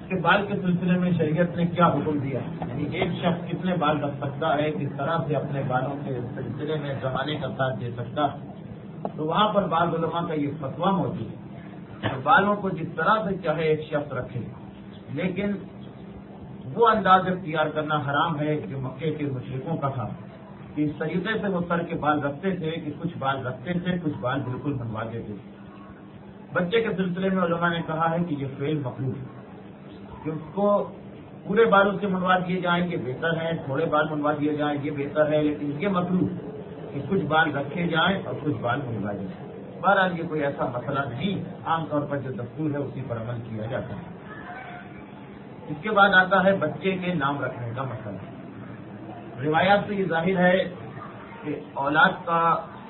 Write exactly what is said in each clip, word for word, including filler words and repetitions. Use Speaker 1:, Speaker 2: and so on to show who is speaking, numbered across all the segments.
Speaker 1: کہ بال کے سلسلے میں شریعت نے کیا حکم دیا، یعنی ایک شخص کتنے بال رکھ سکتا ہے، کس طرح سے اپنے بالوں کے سلسلے میں زمانے کا ساتھ دے سکتا ہے، تو وہاں پر بعض علماء کا یہ فتویٰ موجود ہے کہ بالوں کو جس طرح سے چاہے ایک شخص رکھے، لیکن وہ انداز اختیار کرنا حرام ہے جو مکے کے مشرکوں کا تھا کہ اس طریقے سے وہ سر کے بال رکھتے تھے کہ کچھ بال رکھتے تھے، کچھ بال بالکل منوا دیتے تھے۔ بچے کے سلسلے میں علماء نے کہا ہے کہ یہ فعل مقبول ہے کہ اس کو پورے بال اس کے منوا دیے جائیں، یہ بہتر ہے، تھوڑے بال منوا دیے جائیں یہ بہتر ہے، لیکن یہ مطلوب کہ کچھ بال رکھے جائیں اور کچھ بال منوائے جائیں۔ بہرحال یہ کوئی ایسا مسئلہ نہیں، عام طور پر جو دستور ہے اسی پر عمل کیا جاتا ہے۔ اس کے بعد آتا ہے بچے کے نام رکھنے کا مسئلہ۔ روایات سے یہ ظاہر ہے کہ اولاد کا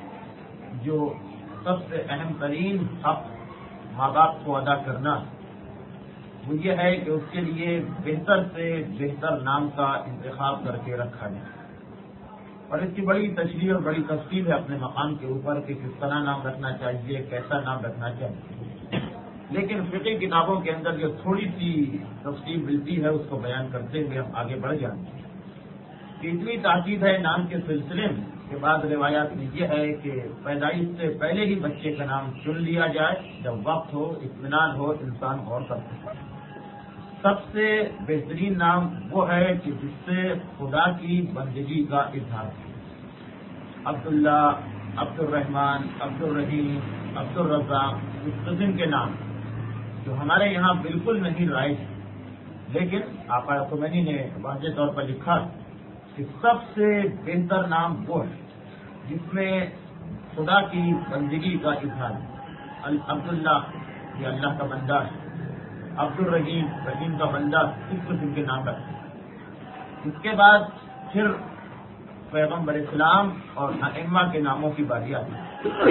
Speaker 1: جو سب سے اہم ترین حق ماں باپ کو ادا کرنا وہ یہ ہے کہ اس کے لیے بہتر سے بہتر نام کا انتخاب کر کے رکھا جائے، اور اس کی بڑی تشریح اور بڑی تفصیل ہے اپنے مقام کے اوپر کہ کس طرح نام رکھنا چاہیے، کیسا نام رکھنا چاہیے، لیکن فقہی کتابوں کے اندر جو تھوڑی سی تفصیل ملتی ہے اس کو بیان کرتے ہوئے ہم آگے بڑھ جائیں گے کہ اتنی تاکید ہے نام کے سلسلے میں کہ بعض روایات میں یہ ہے کہ پیدائش سے پہلے ہی بچے کا نام چن لیا جائے، جب وقت ہو، اطمینان ہو، انسان غور کر سکے۔ سب سے بہترین نام وہ ہے کہ جس سے خدا کی بندگی کا اظہار ہے۔ عبداللہ، عبد الرحمن، عبد الرحیم، عبد الرزاق، اس قسم کے نام جو ہمارے یہاں بالکل نہیں رائج، لیکن آقا خمینی نے واضح طور پر لکھا کہ سب سے بہتر نام وہ ہے جس میں خدا کی بندگی کا اظہار ہے۔ عبداللہ یہ اللہ کا بندہ ہے، عبد الرحیم رحیم کا بندہ، اس قسم کے نام رکھتے ہیں۔ اس کے بعد پھر پیغمبر اسلام اور ائمہ کے ناموں کی باری آتی ہے۔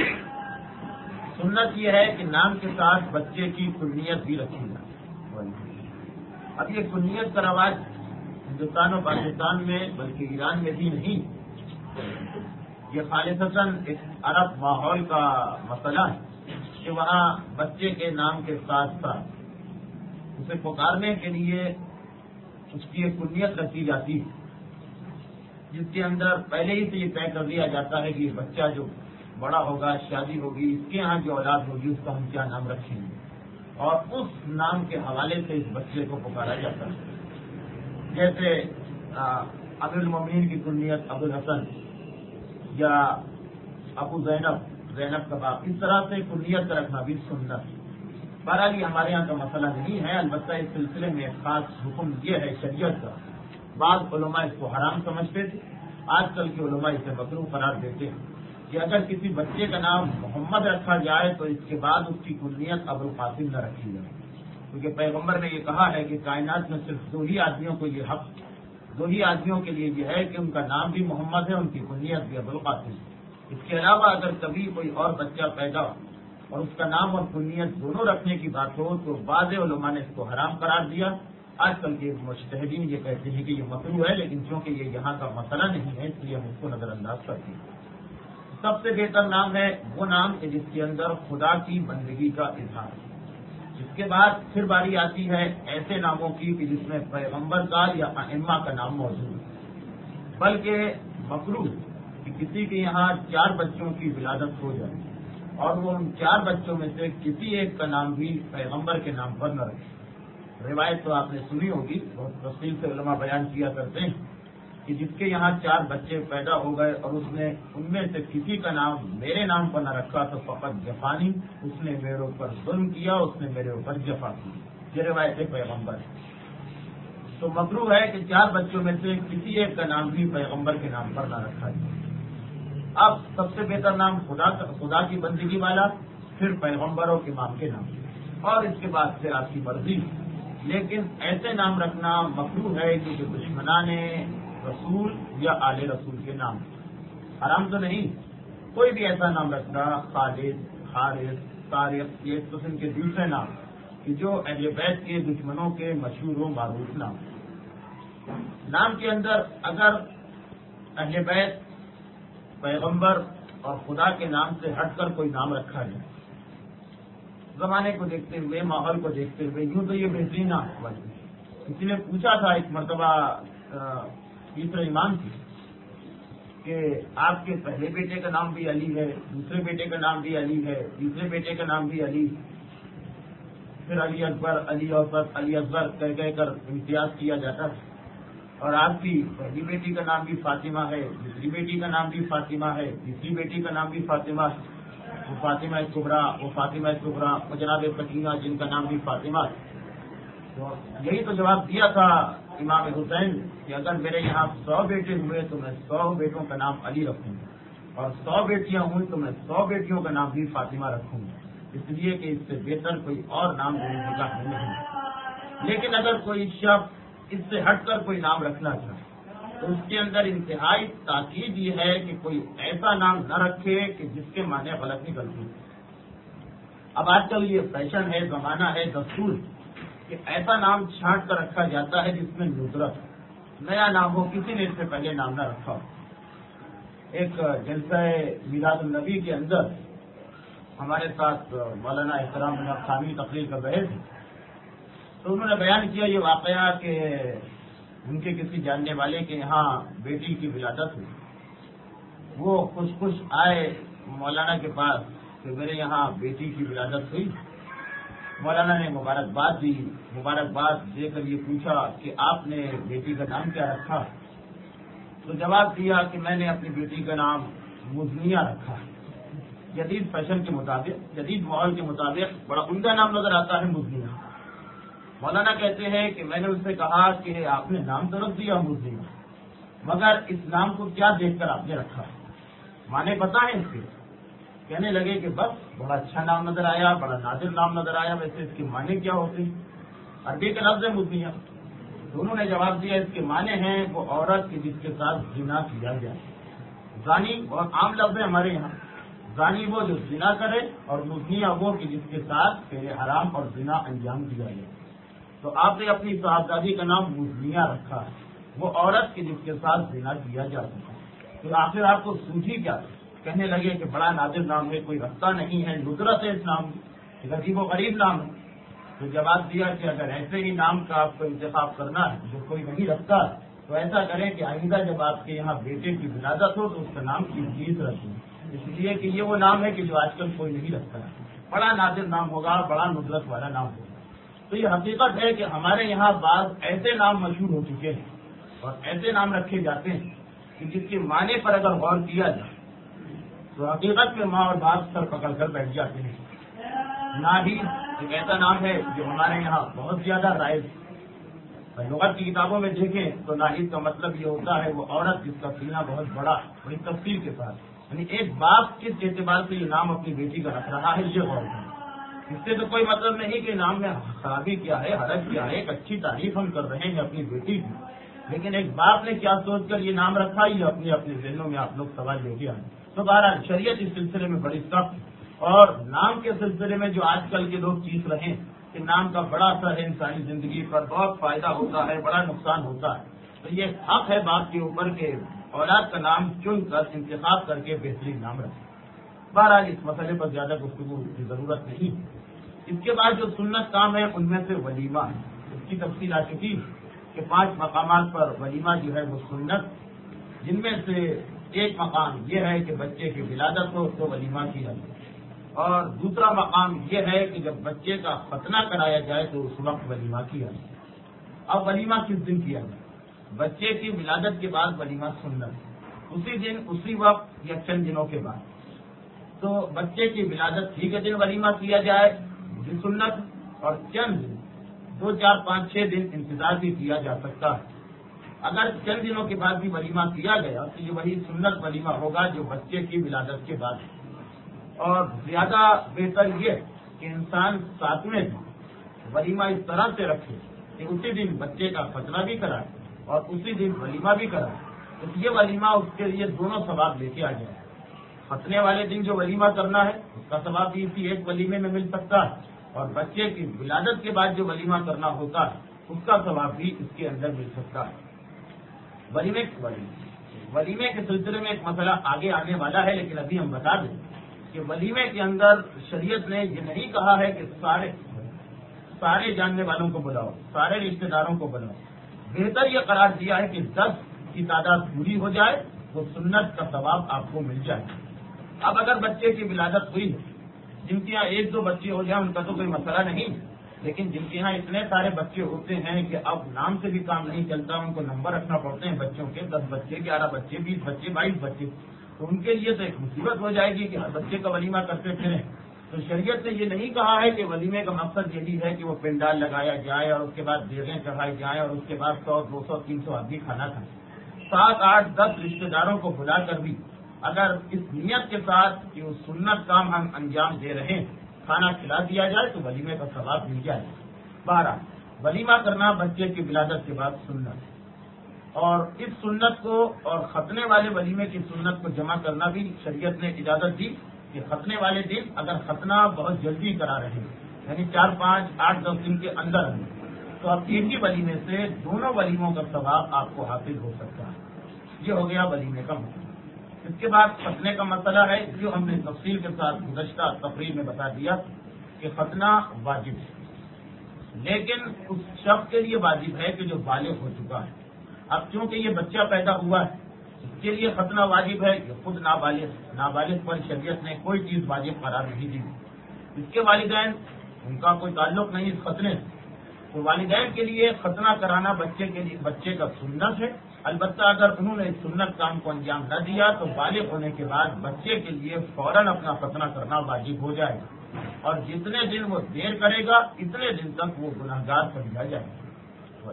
Speaker 1: سنت یہ ہے کہ نام کے ساتھ بچے کی کنیت بھی رکھی جائے۔ اب یہ کنیت کا رواج ہندوستان و پاکستان میں بلکہ ایران میں بھی نہیں، یہ خالصتاً ایک عرب ماحول کا مسئلہ ہے کہ وہاں بچے کے نام کے ساتھ ساتھ اسے پکارنے کے لیے اس کی ایک کنیت رکھی جاتی ہے، جس کے اندر پہلے ہی سے یہ طے کر دیا جاتا ہے کہ یہ بچہ جو بڑا ہوگا، شادی ہوگی، اس کے ہاں جو اولاد ہوگی اس کا ہم کیا نام رکھیں گے، اور اس نام کے حوالے سے اس بچے کو پکارا جاتا ہے۔ جیسے ابو المومنین کی کنیت ابو الحسن یا ابو زینب، زینب کا باپ، اس طرح سے کنیت کا رکھنا بھی سنت۔ بہرحال یہ ہمارے یہاں کا مسئلہ نہیں ہے، البتہ اس سلسلے میں ایک خاص حکم یہ ہے شریعت کا۔ بعض علماء اس کو حرام سمجھتے تھے، آج کل کے علماء اسے مکروہ قرار دیتے ہیں کہ اگر کسی بچے کا نام محمد رکھا جائے تو اس کے بعد اس کی کنیت ابو القاسم نہ رکھی جائے، کیونکہ پیغمبر نے یہ کہا ہے کہ کائنات میں صرف دو ہی آدمیوں کو یہ حق، دو ہی آدمیوں کے لیے یہ ہے کہ ان کا نام بھی محمد ہے، ان کی کنیت بھی ابو القاسم ہے۔ اس کے علاوہ اگر کبھی کوئی اور بچہ پیدا ہو اور اس کا نام اور کنیت دونوں رکھنے کی بات ہو تو بعض علماء نے اس کو حرام قرار دیا۔ آج کل کے مجتہدین یہ کہتے ہیں کہ یہ مکروہ ہے، لیکن چونکہ یہ یہاں کا مسئلہ نہیں ہے اس لیے ہم اس کو نظر انداز کرتے ہیں۔ سب سے بہتر نام ہے وہ نام کہ جس کے اندر خدا کی بندگی کا اظہار ہے۔ اس کے بعد پھر باری آتی ہے ایسے ناموں کی کہ جس میں پیغمبر کا یا ائمہ کا نام موجود ہے، بلکہ مکروہ کہ کسی کے یہاں چار بچوں کی ولادت ہو جائے اور وہ ان چار بچوں میں سے کسی ایک کا نام بھی پیغمبر کے نام پر نہ رکھے۔ روایت تو آپ نے سنی ہوگی، بہت تفصیل سے علماء بیان کیا کرتے ہیں کہ جس کے یہاں چار بچے پیدا ہو گئے اور اس نے ان میں سے کسی کا نام میرے نام پر نہ رکھا تو فقط جفانی، اس نے میرے اوپر ظلم کیا، اس نے میرے اوپر جفا کی۔ یہ روایت پیغمبر ہے۔ تو مکروہ ہے کہ چار بچوں میں سے کسی ایک کا نام بھی پیغمبر کے نام پر نہ رکھا جائے۔ اب سب سے بہتر نام خدا خدا کی بندگی والا، پھر پیغمبر اور امام کے نام، اور اس کے بعد پھر آپ کی مرضی، لیکن ایسے نام رکھنا مکروہ ہے کہ جو دشمنان رسول یا آل رسول کے نام، حرام تو نہیں، کوئی بھی ایسا نام رکھنا، خالد، حارث، طارق، یہ اس قسم کے دوسرے نام کہ جو اہل بیت کے دشمنوں کے مشہور و معروف نام۔ نام کے اندر اگر اہل بیت، پیغمبر اور خدا کے نام سے ہٹ کر کوئی نام رکھا جائے زمانے کو دیکھتے ہوئے، ماحول کو دیکھتے ہوئے یوں تو یہ بہترین نام ہے۔ کسی نے پوچھا تھا ایک مرتبہ تیسرے امام کی کہ آپ کے پہلے بیٹے کا نام بھی علی ہے، دوسرے بیٹے کا نام بھی علی ہے، تیسرے بیٹے کا نام بھی علی، پھر علی اکبر، علی اوسط، علی اصغر کہہ کہہ کر امتیاز کیا جاتا ہے، اور آپ کی پہلی بیٹی کا نام بھی فاطمہ ہے، دوسری بیٹی کا نام بھی فاطمہ ہے، تیسری بیٹی کا نام بھی فاطمہ ہے، وہ فاطمہ کبریٰ، وہ فاطمہ کبریٰ، وہ جناب سکینہ جن کا نام بھی فاطمہ ہے۔ تو یہی تو جواب دیا تھا امام حسین کہ اگر میرے یہاں سو بیٹے ہوئے تو میں سو بیٹوں کا نام علی رکھوں گا، اور سو بیٹیاں ہوئی تو میں سو بیٹیوں کا نام بھی فاطمہ رکھوں گا، اس لیے کہ اس سے بہتر کوئی اور نام دینے کا نہیں۔ لیکن اگر کوئی شخص اس سے ہٹ کر کوئی نام رکھنا چاہے تو اس کے اندر انتہائی تاکید یہ ہے کہ کوئی ایسا نام نہ رکھے کہ جس کے معنی غلط نکلتے ہیں۔ اب آج کل یہ فیشن ہے، زمانہ ہے، دستور کہ ایسا نام چھانٹ کر رکھا جاتا ہے جس میں ندرت نیا نام ہو، کسی نے اس سے پہلے نام نہ رکھا ہو۔ ایک جلسہ میلاد النبی کے اندر ہمارے ساتھ مولانا احترام خامی تقریر کا بحث ہے، تو انہوں نے بیان کیا یہ واقعہ کہ ان کے کسی جاننے والے کے یہاں بیٹی کی ولادت ہوئی، وہ خوش خوش آئے مولانا کے پاس کہ میرے یہاں بیٹی کی ولادت ہوئی۔ مولانا نے مبارکباد دی، مبارکباد دے کر یہ پوچھا کہ آپ نے بیٹی کا نام کیا رکھا؟ تو جواب دیا کہ میں نے اپنی بیٹی کا نام مزنیہ رکھا۔ جدید فیشن کے مطابق، جدید ماحول کے مطابق بڑا عمدہ نام نظر آتا ہے مزنیہ۔ مولانا کہتے ہیں کہ میں نے اس سے کہا کہ آپ نے نام تو رکھ دیا مزنیہ، مگر اس نام کو کیا دیکھ کر آپ نے رکھا؟ معنی بتائیں اس کے۔ کہنے لگے کہ بس بڑا اچھا نام نظر آیا، بڑا نادر نام نظر آیا، ویسے اس کے معنی کیا ہوتے ہیں؟ عربی کا لفظ ہے مزنیہ۔ دونوں نے جواب دیا اس کے معنی ہیں وہ عورت کی جس کے ساتھ زنا کیا جائے۔ زانی بہت عام لفظ ہے ہمارے یہاں، زانی وہ جو زنا کرے، اور مزنیہ وہ کہ جس کے ساتھ فعل حرام اور زنا انجام دیا جائے۔ تو آپ نے اپنی صاحبزادی کا نام مزنیہ رکھا ہے، وہ عورت کی جس کے ساتھ زنا کیا جاتا ہے۔ تو آخر آپ کو سوچی کیا؟ کہنے لگے کہ بڑا نادر نام ہے، کوئی رکھتا نہیں ہے، ندرت ہے اس نام کی، عجیب و غریب نام ہے۔ تو جواب دیا کہ اگر ایسے ہی نام کا آپ کو انتخاب کرنا ہے جو کوئی نہیں رکھتا تو ایسا کریں کہ آئندہ جب آپ کے یہاں بیٹے کی ولادت ہو تو اس کا نام عزیز رکھیں، اس لیے کہ یہ وہ نام ہے کہ جو آج کل کوئی نہیں رکھتا ہے، بڑا نادر نام ہوگا، بڑا ندرت والا نام ہوگا۔ تو یہ حقیقت ہے کہ ہمارے یہاں بعض ایسے نام مشہور ہو چکے ہیں اور ایسے نام رکھے جاتے ہیں کہ جس کے معنی پر اگر غور کیا جائے تو حقیقت میں ماں اور باپ سر پکڑ کر بیٹھ جاتے ہیں۔ ناہید ایک ایسا نام ہے جو ہمارے یہاں بہت زیادہ رائج ہے۔ لغت کی کتابوں میں دیکھیں تو ناہید کا مطلب یہ ہوتا ہے وہ عورت جس کا سینہ بہت بڑا، بڑی تفصیل کے ساتھ، یعنی ایک باپ کس اعتبار سے یہ نام اپنی بیٹی کا رکھ رہا ہے یہ غور کریں۔ اس سے تو کوئی مطلب نہیں کہ نام میں خرابی کیا ہے، حرج کیا ہے، ایک اچھی تعریف ہم کر رہے ہیں اپنی بیٹی کی، لیکن ایک باپ نے کیا سوچ کر یہ نام رکھا یہ اپنے اپنے ذہنوں میں آپ لوگ سوال لے کے آئے۔ تو بہرحال شریعت اس سلسلے میں بڑی سخت، اور نام کے سلسلے میں جو آج کل کے لوگ چیز رہے کہ نام کا بڑا اثر ہے انسانی زندگی پر، بہت فائدہ ہوتا ہے، بڑا نقصان ہوتا ہے، تو یہ حق ہے باپ کے اوپر کہ اولاد کا نام چن کر انتخاب کر کے بہترین نام رکھے۔ بہرحال اس مسئلے پر زیادہ گفتگو کی ضرورت نہیں۔ اس کے بعد جو سنت کام ہے ان میں سے ولیمہ ہے، اس کی تفصیل آ چکی کہ پانچ مقامات پر ولیمہ جو ہے وہ سنت، جن میں سے ایک مقام یہ ہے کہ بچے کی ولادت ہو تو ولیمہ کیا جائے، اور دوسرا مقام یہ ہے کہ جب بچے کا ختنہ کرایا جائے تو اس وقت ولیمہ کیا جائے۔ اب ولیمہ کس دن کیا جائے؟ بچے کی ولادت کے بعد ولیمہ سنت، اسی دن اسی وقت یا چند دنوں کے بعد۔ تو بچے کی ولادت ہی کے دن ولیمہ کیا جائے یہ سنت، اور چند دن دو چار پانچ چھ دن انتظار بھی کیا جا سکتا ہے۔ اگر چند دنوں کے بعد بھی ولیمہ کیا گیا تو یہ وہی سنت ولیمہ ہوگا جو بچے کی ولادت کے بعد، اور زیادہ بہتر یہ کہ انسان ساتویں دن ولیمہ اس طرح سے رکھے کہ اسی دن بچے کا ختنہ بھی کرائے اور اسی دن ولیمہ بھی کرائے، تو یہ ولیمہ اس کے لیے دونوں ثواب لے کے آ جائے۔ ختنے والے دن جو ولیمہ کرنا ہے اس کا ثواب بھی اسی ایک ولیمے میں مل سکتا ہے، اور بچے کی ولادت کے بعد جو ولیمہ کرنا ہوتا ہے اس کا ثواب بھی اس کے اندر مل سکتا ہے۔ ولیمے ولیمے کے سلسلے میں ایک مسئلہ آگے آنے والا ہے، لیکن ابھی ہم بتا دیں کہ ولیمے کے اندر شریعت نے یہ نہیں کہا ہے کہ سارے سارے جاننے والوں کو بلاؤ، سارے رشتہ داروں کو بلاؤ. بہتر یہ قرار دیا ہے کہ دس کی تعداد پوری ہو جائے تو سنت کا ثواب آپ کو مل جائے. اب اگر بچے کی ولادت ہوئی ہے، جن کے یہاں ایک دو بچے ہو جائیں ان کا تو کوئی مسئلہ نہیں، لیکن جن کے یہاں اتنے سارے بچے ہوتے ہیں کہ اب نام سے بھی کام نہیں چلتا، ان کو نمبر رکھنا پڑتے ہیں بچوں کے، دس بچے، گیارہ بچے، بیس بچے، بائیس بچے، تو ان کے لیے تو ایک مصیبت ہو جائے گی کہ ہر بچے کا ولیمہ کرتے پھریں. تو شریعت نے یہ نہیں کہا ہے کہ ولیمے کا مقصد یہی ہے کہ وہ پنڈال لگایا جائے اور اس کے بعد دیگیں چڑھائی جائیں اور اس کے بعد سو دو سو تین سو آدمی کھانا کھائیں. سات آٹھ دس رشتے داروں کو بلا کر بھی اگر اس نیت کے ساتھ کہ وہ سنت کام ہم انجام دے رہے ہیں کھانا کھلا دیا جائے تو ولیمے کا ثواب مل جائے. بارہ، ولیمہ کرنا بچے کی ولادت کے بعد سنت، اور اس سنت کو اور ختنے والے ولیمے کی سنت کو جمع کرنا بھی شریعت نے اجازت دی کہ ختنے والے دن اگر ختنہ بہت جلدی کرا رہے ہیں یعنی چار پانچ آٹھ دس دن کے اندر اندر تو اب ایک ہی ولیمے سے دونوں ولیموں کا ثواب آپ کو حاصل ہو سکتا ہے. یہ ہو گیا ولیمے کا مسئلہ. اس کے بعد ختنے کا مسئلہ ہے جو ہم نے تفصیل کے ساتھ گزشتہ تقریر میں بتا دیا کہ ختنہ واجب ہے، لیکن اس شخص کے لیے واجب ہے کہ جو بالغ ہو چکا ہے. اب چونکہ یہ بچہ پیدا ہوا ہے اس کے لیے ختنہ واجب ہے کہ خود نابالغ نابالغ پر شریعت نے کوئی چیز واجب قرار نہیں دی. اس کے والدین ان کا کوئی تعلق نہیں اس ختنے سے، تو والدین کے لیے ختنہ کرانا بچے کے لیے بچے کا سنت ہے. البتہ اگر انہوں نے اس سنت کام کو انجام نہ دیا تو بالغ ہونے کے بعد بچے کے لیے فوراً اپنا ختنہ کرنا واجب ہو جائے گا، اور جتنے دن وہ دیر کرے گا اتنے دن تک وہ گناہگار سمجھا جائے گا.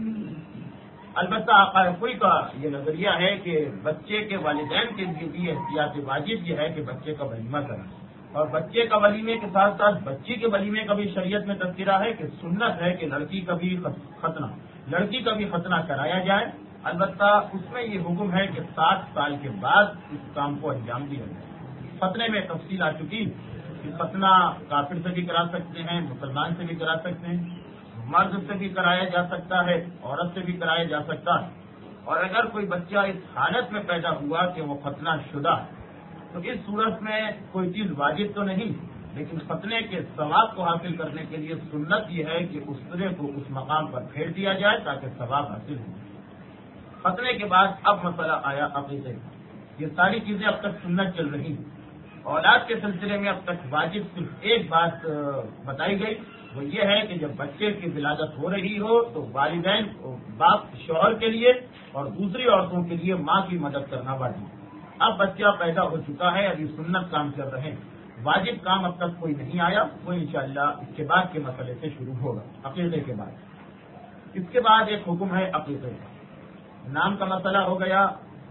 Speaker 1: البتہ آقا کوئی کا یہ نظریہ ہے کہ بچے کے والدین کے لیے بھی احتیاط واجب یہ ہے کہ بچے کا ولیمہ کریں، اور بچے کا ولیمے کے ساتھ ساتھ بچی کے ولیمے کا بھی شریعت میں تذکرہ ہے کہ سنت ہے کہ لڑکی کا بھی ختنہ لڑکی کا بھی ختنہ کرایا جائے. البتہ اس میں یہ حکم ہے کہ سات سال کے بعد اس کام کو انجام دیا جائے. ختنے میں تفصیل آ چکی کہ ختنہ کافر سے بھی کرا سکتے ہیں، مسلمان سے بھی کرا سکتے ہیں، مرد سے بھی کرایا جا سکتا ہے، عورت سے بھی کرایا جا سکتا ہے. اور اگر کوئی بچہ اس حالت میں پیدا ہوا کہ وہ ختنہ شدہ ہے تو اس صورت میں کوئی چیز واجب تو نہیں، لیکن ختنے کے ثواب کو حاصل کرنے کے لیے سنت یہ ہے کہ اس طرح کو اس مقام پر پھیر دیا جائے تاکہ ثواب حاصل ہو. ختنے کے بعد اب مسئلہ آیا عقیدے کا. یہ ساری چیزیں اب تک سنت چل رہی ہیں. اولاد کے سلسلے میں اب تک واجب صرف ایک بات بتائی گئی، وہ یہ ہے کہ جب بچے کی ولادت ہو رہی ہو تو والدین باپ شوہر کے لیے اور دوسری عورتوں کے لیے ماں کی مدد کرنا واجب. اب بچہ پیدا ہو چکا ہے، ابھی سنت کام چل رہے ہیں، واجب کام اب تک کوئی نہیں آیا، وہ انشاءاللہ اس کے بعد کے مسئلے سے شروع ہوگا عقیدے کے بعد. اس کے بعد ایک حکم ہے عقیدے کا. نام کا مسئلہ ہو گیا،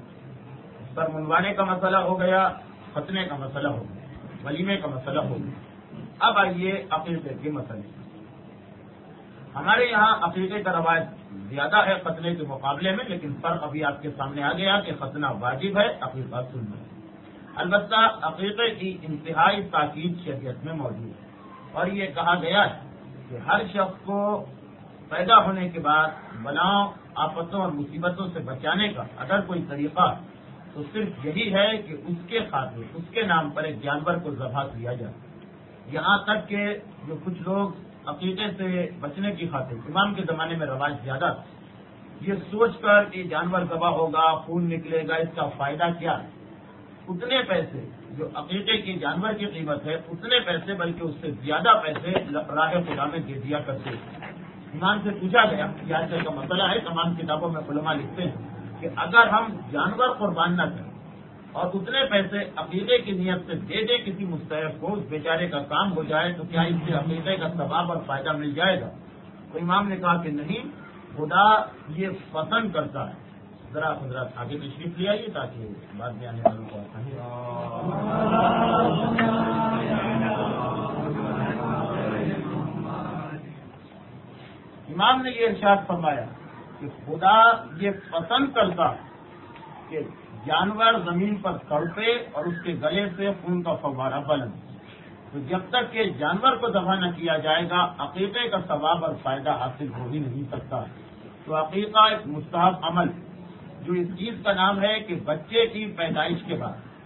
Speaker 1: سر منوانے کا مسئلہ ہو گیا، ختنے کا مسئلہ ہو گیا، ولیمے کا مسئلہ ہو گیا. اب آئیے عقیدے کے مسئلے. ہمارے یہاں عقیدے کا رواج زیادہ ہے ختنے کے مقابلے میں، لیکن فرق ابھی آپ کے سامنے آ گیا کہ ختنہ واجب ہے، عقیدہ سنت. البتہ عقیدے کی انتہائی تاکید شریعت میں موجود ہے، اور یہ کہا گیا ہے کہ ہر شخص کو پیدا ہونے کے بعد بلاؤں، آفتوں اور مصیبتوں سے بچانے کا اگر کوئی طریقہ تو صرف یہی ہے کہ اس کے خاطر اس کے نام پر ایک جانور کو ذبح کیا جائے. یہاں تک کہ جو کچھ لوگ عقیدے سے بچنے کی خاطر امام کے زمانے میں رواج زیادہ تھا، یہ سوچ کر کہ جانور ذبح ہوگا، خون نکلے گا، اس کا فائدہ کیا ہے، اتنے پیسے جو عقیدے کی جانور کی قیمت ہے اتنے پیسے بلکہ اس سے زیادہ پیسے راہ خدا میں دے دیا کرتے. ایمان سے پوچھا گیا، یہ آج کل کا مسئلہ ہے، تمام کتابوں میں علماء لکھتے ہیں کہ اگر ہم جانور قربان نہ کریں اور اتنے پیسے عقیدے کی نیت سے دے دے کسی مستحق کو، اس بیچارے کا کام ہو جائے تو کیا اس سے عقیدے کا ثواب اور فائدہ مل جائے گا؟ تو امام نے کہا کہ نہیں، خدا یہ پسند کرتا ہے. ذرا حضرات آگے تشریف لے آئیے تاکہ بعد میں آنے والوں کو آسانی ہو. امام نے یہ ارشاد فرمایا کہ خدا یہ پسند کرتا کہ جانور زمین پر تڑپے اور اس کے گلے سے خون کا فوارہ بلند. تو جب تک کہ جانور کو ذبح نہ کیا جائے گا عقیقے کا ثواب اور فائدہ حاصل ہو ہی نہیں سکتا. تو عقیقہ ایک مستحب عمل جو اس چیز کا نام ہے کہ بچے کی پیدائش کے بعد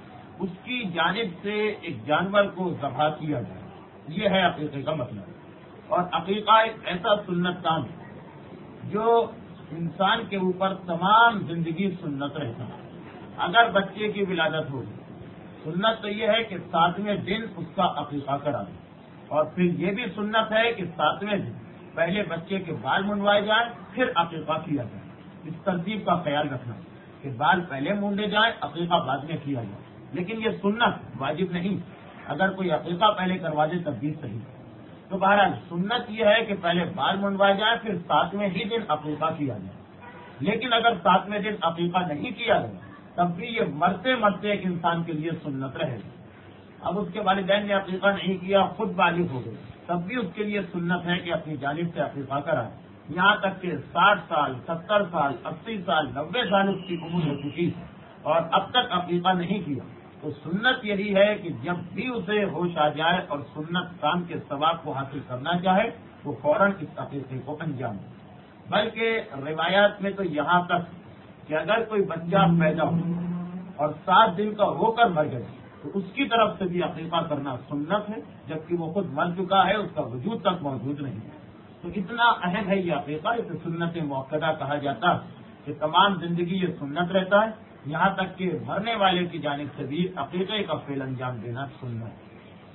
Speaker 1: اس کی جانب سے ایک جانور کو ذبح کیا جائے، یہ ہے عقیقے کا مطلب۔ اور عقیقہ ایک ایسا سنت کام ہے جو انسان کے اوپر تمام زندگی سنت رہتا ہے۔ اگر بچے کی ولادت ہوگی، سنت تو یہ ہے کہ ساتویں دن اس کا عقیقہ کرا دیں، اور پھر یہ بھی سنت ہے کہ ساتویں دن پہلے بچے کے بال منڈوائے جائیں، پھر عقیقہ کیا جائے۔ اس ترتیب کا خیال رکھنا کہ بال پہلے مونڈے جائیں، عقیقہ بعد میں کیا جائے، لیکن یہ سنت واجب نہیں۔ اگر کوئی عقیقہ پہلے کروا دے تب بھی صحیح۔ تو بہرحال سنت یہ ہے کہ پہلے بال منڈوائے جائیں، پھر ساتویں ہی دن عقیقہ کیا جائے۔ لیکن اگر ساتویں دن عقیقہ نہیں کیا جائے تب بھی یہ مرتے مرتے ایک انسان کے لیے سنت رہے گا۔ اب اس کے والدین نے عقیقہ نہیں کیا، خود بالغ ہو گئے، تب بھی اس کے لیے سنت ہے کہ اپنی جانب سے عقیقہ کرائے، یہاں تک کہ ساٹھ سال ستر سال اسی سال نبے سال اس کی عمر ہو چکی اور اب تک عقیقہ نہیں کیا، تو سنت یہی ہے کہ جب بھی اسے ہوش آ جائے اور سنت کام کے ثواب کو حاصل کرنا چاہے وہ فوراً اس عقیقے کو انجام دے۔ بلکہ روایات میں تو یہاں تک کہ اگر کوئی بچہ پیدا ہو اور سات دن کا ہو کر مر گئے تو اس کی طرف سے بھی عقیقہ کرنا سنت ہے، جبکہ وہ خود مر چکا ہے، اس کا وجود تک موجود نہیں ہے۔ تو اتنا اہم ہے یہ عقیقہ، اسے سنت موقدہ کہا جاتا ہے کہ تمام زندگی یہ سنت رہتا ہے، یہاں تک کہ مرنے والے کی جانب سے بھی عقیقے کا فعل انجام دینا سنت ہے۔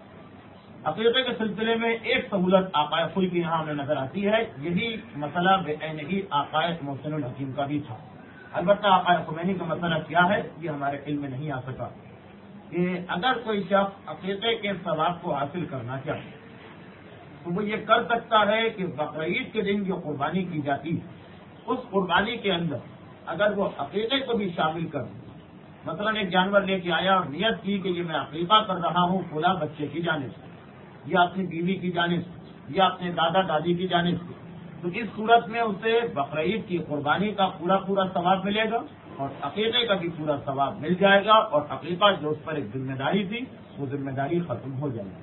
Speaker 1: عقیقے کے سلسلے میں ایک سہولت آقائے خل کی یہاں ہمیں نظر آتی ہے، یہی مسئلہ بے عین ہی آقائے محسن الحکیم کا بھی تھا۔ البتہ آقائے خمینی کا مسئلہ کیا ہے یہ ہمارے علم میں نہیں آ سکا کہ اگر کوئی شخص عقیقے کے ثواب کو حاصل کرنا چاہے تو وہ یہ کر سکتا ہے کہ بقرعید کے دن جو قربانی کی جاتی ہے اس قربانی کے اندر اگر وہ عقیقے کو بھی شامل کر دے، مثلا ایک جانور لے کے آیا اور نیت کی کہ یہ میں عقیقہ کر رہا ہوں فلاں بچے کی جانب سے یا اپنی بیوی کی جانب سے یا اپنے دادا دادی کی جانب سے، تو اس صورت میں اسے بقرعید کی قربانی کا پورا پورا ثواب ملے گا اور عقیقے کا بھی پورا ثواب مل جائے گا، اور عقیقہ جو اس پر ایک ذمہ داری تھی وہ ذمہ داری ختم ہو جائے گی۔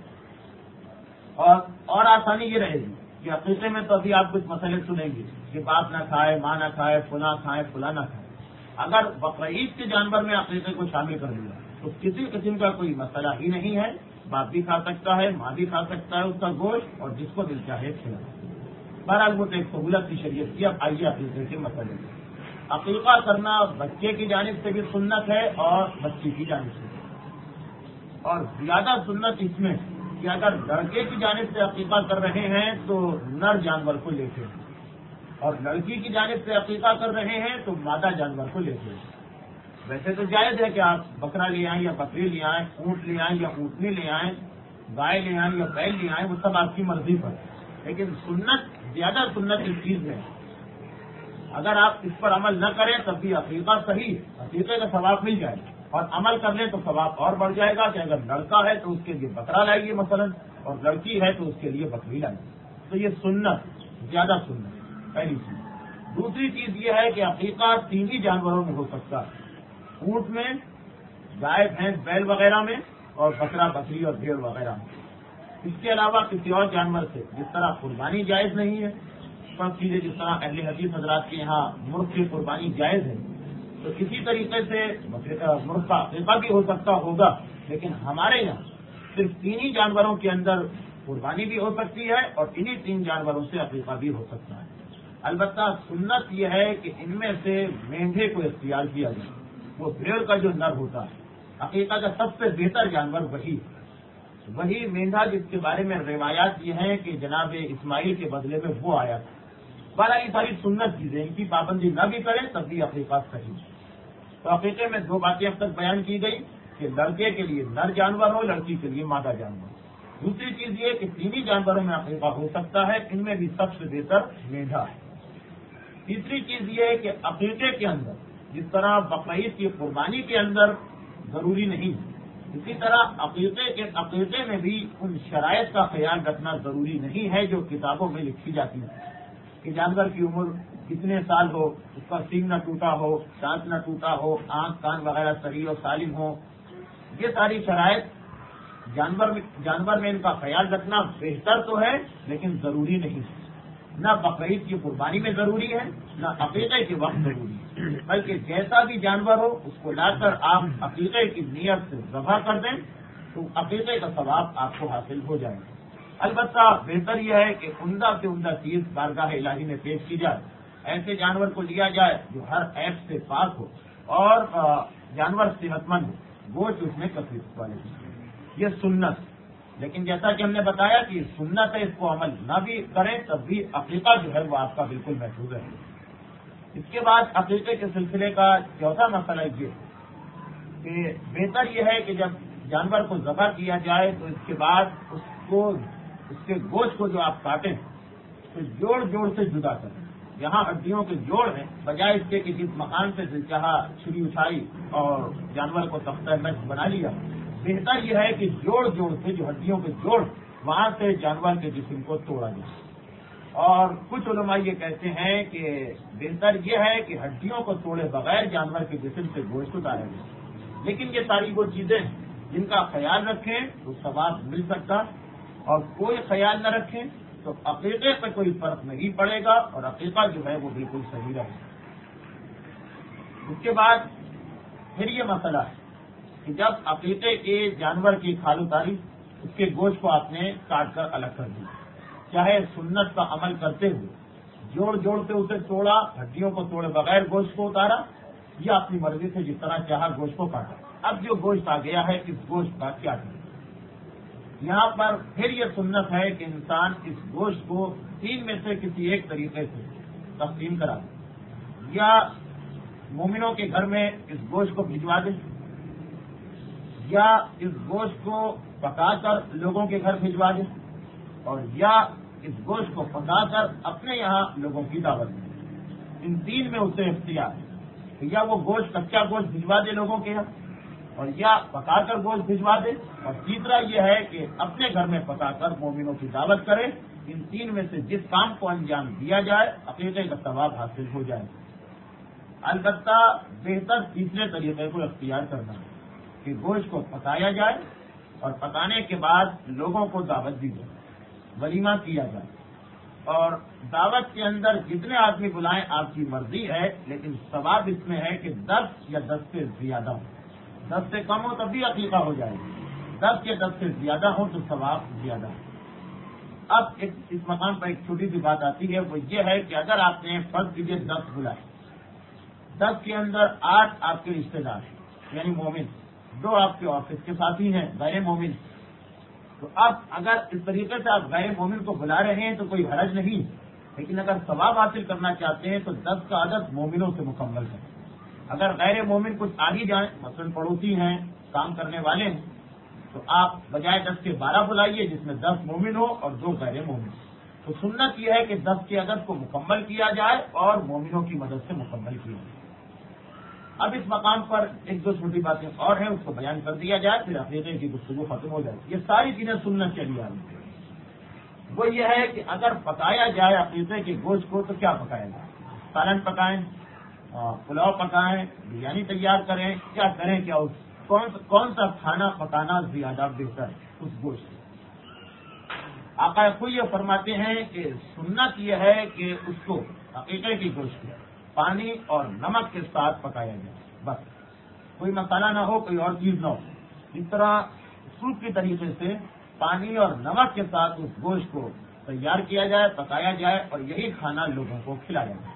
Speaker 1: اور اور آسانی یہ رہے گی کہ عقیقے میں تو ابھی آپ کچھ مسئلے سنیں گے کہ باپ نہ کھائے، ماں نہ کھائے، فلاں کھائے، فلاں نہ کھائے۔ اگر بقرعید کے جانور میں عقیقے کو شامل کر لیا تو کسی قسم کا کوئی مسئلہ ہی نہیں ہے، باپ بھی کھا سکتا ہے، ماں بھی کھا سکتا ہے اس کا گوشت، اور جس کو دل چاہے کھلا۔ بہرحال وہ تو ایک سہولت کی شریعت کی۔ اب آئیے عقیقے کے مسئلے میں۔ عقیقہ کرنا بچے کی جانب سے بھی سنت ہے اور بچی کی جانب سے بھی، اور زیادہ سنت اس میں کہ اگر لڑکے کی جانب سے عقیقہ کر رہے ہیں تو نر جانور کو لے کے، اور لڑکی کی جانب سے عقیقہ کر رہے ہیں تو مادہ جانور کو لے کے۔ ویسے تو جائز ہے کہ آپ بکرا لے آئیں یا بکری لے آئیں، اونٹ لے آئیں یا اونٹنی لے آئیں، گائے لے آئیں یا بیل لے آئیں، وہ سب آپ کی مرضی پر، لیکن سنت زیادہ سنت اس چیز میں اگر آپ اس پر عمل نہ کریں تب بھی عقیقہ صحیح، عقیقے کا ثواب مل جائے، اور عمل کر لیں تو ثواب اور بڑھ جائے گا کہ اگر لڑکا ہے تو اس کے لیے بکرا لائیے مثلا، اور لڑکی ہے تو اس کے لیے بکری لائیے۔ تو یہ سنت زیادہ سنت پہلی چیز۔ دوسری چیز یہ ہے کہ عقیقہ تین ہی جانوروں میں ہو سکتا ہے، اونٹ میں، گائے بھینس بیل وغیرہ میں، اور بکرا بکری اور بھیڑ وغیرہ میں۔ اس کے علاوہ کسی اور جانور سے جس طرح قربانی جائز نہیں ہے، سب چیزیں جس طرح اہل حدیث حضرات کے یہاں مرغ کی قربانی جائز ہے، تو اسی طریقے سے مرغ کا عقیقہ بھی ہو سکتا ہوگا، لیکن ہمارے یہاں صرف تین ہی جانوروں کے اندر قربانی بھی ہو سکتی ہے اور انہی تین جانوروں سے عقیقہ بھی ہو سکتا ہے۔ البتہ سنت یہ ہے کہ ان میں سے مینڈھے کو اختیار کیا جائے، وہ بھیڑ کا جو نر ہوتا ہے، عقیقہ کا سب سے بہتر جانور وہی وہی مینڈھا جس کے بارے میں روایات یہ ہیں کہ جناب اسماعیل کے بدلے میں وہ آیا تھا۔ بارہ یہ ساری سنت چیزیں، ان کی پابندی نہ بھی کریں تب بھی عقیقہ صحیح۔ تو عقیقے میں دو باتیں اب تک بیان کی گئی کہ لڑکے کے لیے نر جانور ہو، لڑکی کے لیے مادہ جانور ہو۔ دوسری چیز یہ کہ تینی جانوروں میں عقیقہ ہو سکتا ہے، ان میں بھی سب سے بہتر مینڈھا ہے۔ تیسری چیز یہ ہے کہ عقیقے کے اندر جس طرح بقرعید کی قربانی کے اندر ضروری نہیں، اسی طرح عقیقے کے عقیقے میں بھی ان شرائط کا خیال رکھنا ضروری نہیں ہے جو کتابوں میں لکھی جاتی ہیں کہ جانور کی عمر کتنے سال ہو، اس کا سینگ نہ ٹوٹا ہو، دانت نہ ٹوٹا ہو، آنکھ کان وغیرہ صحیح و سالم ہو۔ یہ ساری شرائط جانور میں جانور میں ان کا خیال رکھنا بہتر تو ہے لیکن ضروری نہیں ہے۔ نہ بقرعید کی قربانی میں ضروری ہے، نہ عقیقے کے وقت ضروری ہے۔ بلکہ جیسا بھی جانور ہو اس کو لا کر آپ عقیقے کی نیت سے ذبح کر دیں تو عقیقے کا ثواب آپ کو حاصل ہو جائے گا۔ البتہ بہتر یہ ہے کہ عمدہ سے عمدہ چیز بارگاہ الہی میں پیش کی جائے، ایسے جانور کو لیا جائے جو ہر عیب سے پاک ہو اور جانور صحت مند ہو، گوشت اس میں کثرت والے ہو، یہ سنت۔ لیکن جیسا کہ ہم نے بتایا کہ سنت ہے، اس کو عمل نہ بھی کریں تب بھی عقیقہ جو ہے وہ آپ کا بالکل محفوظ ہے۔ اس کے بعد عقیقے کے سلسلے کا چوتھا مسئلہ یہ کہ بہتر یہ ہے کہ جب جانور کو ذبح کیا جائے تو اس کے بعد اس کو اس کے گوشت کو جو آپ کاٹیں تو جوڑ جوڑ سے جدا کریں۔ یہاں ہڈیوں کے جوڑ ہیں، بجائے اس کے کہ جس مکان سے دل چاہا چھری اٹھائی اور جانور کو تختہ نشت بنا لیا، بہتر یہ ہے کہ جوڑ جوڑ سے جو ہڈیوں کے جوڑ وہاں سے جانور کے جسم کو توڑا جائے۔ اور کچھ علماء یہ کہتے ہیں کہ بہتر یہ ہے کہ ہڈیوں کو توڑے بغیر جانور کے جسم سے گوشت اتارا جائے۔ لیکن یہ ساری وہ چیزیں جن کا خیال رکھیں تو ثواب مل سکتا، اور کوئی خیال نہ رکھیں تو عقیقے پہ کوئی فرق نہیں پڑے گا اور عقیقہ جو ہے وہ بالکل صحیح رہے گا۔ اس کے بعد پھر یہ مسئلہ ہے کہ جب عقیقے کے جانور کی کھال اتاری، اس کے گوشت کو آپ نے کاٹ کر الگ کر دیا، چاہے سنت کا عمل کرتے ہوئے جوڑ جوڑ سے اسے توڑا، ہڈیوں کو توڑے بغیر گوشت کو اتارا، یا اپنی مرضی سے جس طرح چاہا گوشت کو کاٹا۔ اب جو گوشت آ گیا ہے اس گوشت کا کیا کرے؟ یہاں پر پھر یہ سنت ہے کہ انسان اس گوشت کو تین میں سے کسی ایک طریقے سے تقسیم کرا دے، یا مومنوں کے گھر میں اس گوشت کو بھجوا دے، یا اس گوشت کو پکا کر لوگوں کے گھر بھجوا دے، اور یا اس گوشت کو پکا کر اپنے یہاں لوگوں کی دعوت دے۔ ان تین میں اسے اختیار ہے کہ یا وہ گوشت کچا گوشت بھجوا دے لوگوں کے یہاں، اور یا پکا کر گوشت بھجوا دے، اور تیسرا یہ ہے کہ اپنے گھر میں پکا کر مومنوں کی دعوت کرے۔ ان تین میں سے جس کام کو انجام دیا جائے عقیقے کا ثواب حاصل ہو جائے۔ البتہ بہتر تیسرے طریقے کو اختیار کرنا ہے کہ گوشت کو پکایا جائے اور پکانے کے بعد لوگوں کو دعوت دی جائے، ولیمہ کیا جائے، اور دعوت کے اندر جتنے آدمی بلائیں آپ کی مرضی ہے، لیکن ثواب اس میں ہے کہ دس یا دس سے زیادہ ہو۔ دس سے کم ہو تب بھی عقیقہ ہو جائے گا، دس یا دس سے زیادہ ہو تو ثواب زیادہ ہے۔ اب ایک اس مقام پر ایک چھوٹی سی بات آتی ہے، وہ یہ ہے کہ اگر آپ نے فرض کیجیے دس بلائے، دس کے اندر آٹھ آپ کے رشتے دار ہیں یعنی مومن، دو آپ کے آفس کے ساتھی ہیں غیر مومن، تو اب اگر اس طریقے سے آپ غیر مومن کو بلا رہے ہیں تو کوئی حرج نہیں، لیکن اگر ثواب حاصل کرنا چاہتے ہیں تو دس کا عدد مومنوں سے مکمل کریں۔ اگر غیر مومن کچھ آگے جائیں، مثلاً پڑوسی ہیں، کام کرنے والے ہیں، تو آپ بجائے دس کے بارہ بلائیے جس میں دس مومن ہو اور دو غیر مومن۔ تو سنت یہ ہے کہ دس کے عدد کو مکمل کیا جائے اور مومنوں کی مدد سے مکمل کیا جائے۔ اب اس مقام پر ایک دو چھوٹی باتیں اور ہیں، اس کو بیان کر دیا جائے، پھر عقیدے کی گفتگو ختم ہو جائے۔ یہ ساری چیزیں سنت چلی آ رہی ہیں۔ وہ یہ ہے کہ اگر پکایا جائے عقیدے کے گوشت کو تو کیا پکایا جائے؟ سالن پکائیں، پلاؤ پکائیں، بریانی تیار کریں، کیا کریں؟ کیا اس کون کون سا کھانا پکانا زیادہ بہتر ہے اس گوشت سے؟ آقا خود یہ فرماتے ہیں کہ سنت یہ ہے کہ اس کو عقیقے کی گوشت کو پانی اور نمک کے ساتھ پکایا جائے، بس کوئی مسالہ نہ ہو، کوئی اور چیز نہ ہو، اس طرح سوپ کی طریقے سے پانی اور نمک کے ساتھ اس گوشت کو تیار کیا جائے، پکایا جائے اور یہی کھانا لوگوں کو کھلایا جائے۔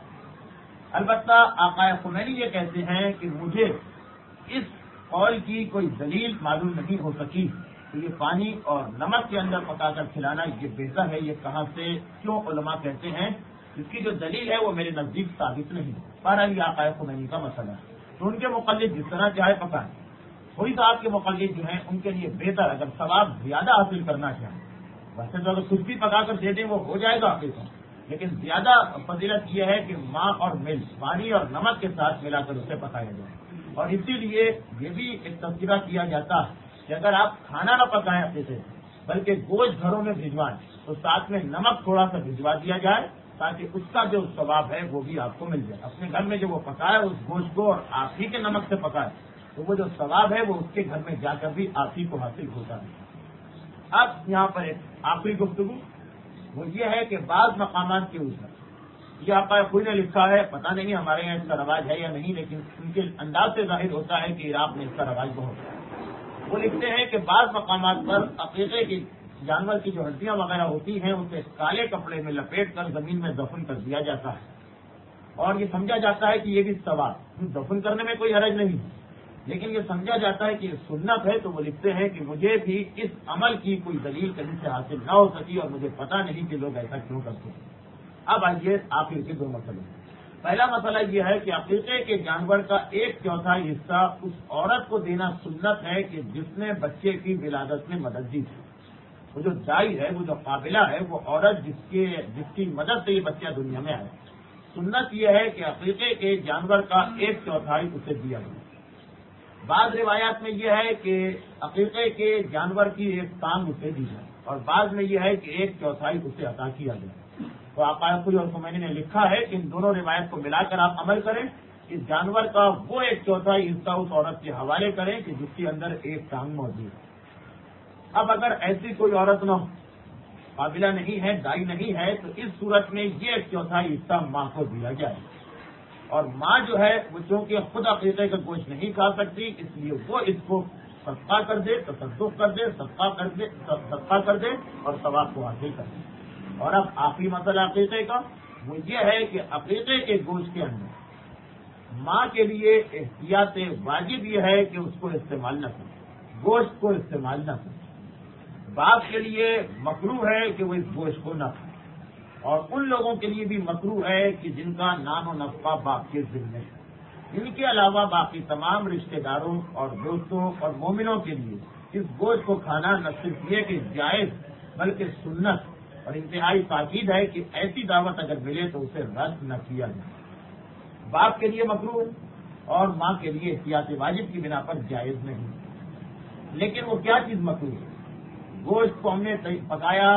Speaker 1: البتہ آقا خمینی یہ کہتے ہیں کہ مجھے اس قول کی کوئی دلیل معلوم نہیں ہو سکی کہ یہ پانی اور نمک کے اندر پکا کر کھلانا یہ بہتر ہے، یہ کہاں سے کیوں علماء کہتے ہیں؟ اس کی جو دلیل ہے وہ میرے نزدیک ثابت نہیں۔ بہرحال یہ آقا خمینی کا مسئلہ ہے، تو ان کے مقلد جس طرح چاہے پکائیں۔ وہی صاحب کے مقلد جو ہیں ان کے لیے بہتر، اگر ثواب زیادہ حاصل کرنا چاہیں، ویسے تو اگر کچھ بھی پکا کر دے دیں وہ ہو جائے گا عقیقہ، لیکن زیادہ فضیلت یہ ہے کہ ماں اور مل پانی اور نمک کے ساتھ ملا کر اسے پکایا جائے۔ اور اسی لیے یہ بھی ایک تذکرہ کیا جاتا ہے کہ اگر آپ کھانا نہ پکائیں عقیقے سے بلکہ گوشت گھروں میں بھجوائیں تو ساتھ میں نمک تھوڑا سا بھجوا دیا جائے تاکہ اس کا جو ثواب ہے وہ بھی آپ کو مل جائے۔ اپنے گھر میں جو وہ پکائے اس گوشت کو اور آپ ہی کے نمک سے پکائے تو وہ جو ثواب ہے وہ اس کے گھر میں جا کر بھی آپ ہی کو حاصل ہوتا ہے۔ اب یہاں پر ایک آخری گفتگو وہ یہ ہے کہ بعض مقامات کے اوپر یہ آقا خوئی نے لکھا ہے، پتہ نہیں ہمارے یہاں اس کا رواج ہے یا نہیں، لیکن ان کے انداز سے ظاہر ہوتا ہے کہ عراق میں اس کا رواج بہت ہے۔ وہ لکھتے ہیں کہ بعض مقامات پر عقیقے کی جانور کی جو ہڈیاں وغیرہ ہوتی ہیں اسے کالے کپڑے میں لپیٹ کر زمین میں دفن کر دیا جاتا ہے، اور یہ سمجھا جاتا ہے کہ یہ بھی ثواب، دفن کرنے میں کوئی حرج نہیں، لیکن یہ سمجھا جاتا ہے کہ یہ سنت ہے۔ تو وہ لکھتے ہیں کہ مجھے بھی اس عمل کی کوئی دلیل کہیں سے حاصل نہ ہو سکی، اور مجھے پتہ نہیں کہ لوگ ایسا کیوں کرتے ہیں۔ اب آئیے آخر کے دو مسئلے۔ پہلا مسئلہ یہ ہے کہ عقیقے کے جانور کا ایک چوتھائی حصہ اس عورت کو دینا سنت ہے کہ جس نے بچے کی ولادت میں مدد دی تھی۔ وہ جو دائی ہے، وہ جو قابلہ ہے، وہ عورت جس کے جس کی مدد سے یہ بچہ دنیا میں آئے، سنت یہ ہے کہ عقیقے کے جانور کا ایک چوتھائی اسے دیا گیا۔ بعض روایات میں یہ ہے کہ عقیقے کے جانور کی ایک ٹانگ اسے دی جائے، اور بعض میں یہ ہے کہ ایک چوتھائی اسے عطا کیا گیا۔ تو آقا خوئی اور خمینی نے لکھا ہے کہ ان دونوں روایت کو ملا کر آپ عمل کریں، اس جانور کا وہ ایک چوتھائی حصہ اس عورت کے حوالے کریں کہ جس کے اندر ایک ٹانگ موجود ہے۔ اب اگر ایسی کوئی عورت نہ ہو، قابلہ نہیں ہے، دائی نہیں ہے، تو اس صورت میں یہ ایک چوتھائی حصہ ماں کو دیا جائے، اور ماں جو ہے وہ چونکہ خود عقیقے کا گوشت نہیں کھا سکتی، اس لیے وہ اس کو صدقہ کر دے، تصدق کر دے، صدقہ کر دے صدقہ کر دے اور ثواب کو حاصل کر دے۔ اور اب آخری مسئلہ عقیقے کا وہ یہ ہے کہ عقیقے کے گوشت کے اندر ماں کے لیے احتیاط واجب یہ ہے کہ اس کو استعمال نہ کرے، گوشت کو استعمال نہ کرے۔ باپ کے لیے مکروہ ہے کہ وہ اس گوشت کو نہ کھائے، اور ان لوگوں کے لیے بھی مکروہ ہے کہ جن کا نام و نفقہ باپ کے ذمہ ہے۔ ان کے علاوہ باقی تمام رشتہ داروں اور دوستوں اور مومنوں کے لیے اس گوشت کو کھانا نہ صرف یہ کہ جائز بلکہ سنت اور انتہائی تاکید ہے کہ ایسی دعوت اگر ملے تو اسے رد نہ کیا جائے۔ باپ کے لیے مکروہ اور ماں کے لیے احتیاط واجب کی بنا پر جائز نہیں، لیکن وہ کیا چیز مکروہ ہے؟ گوشت کو ہم نے پکایا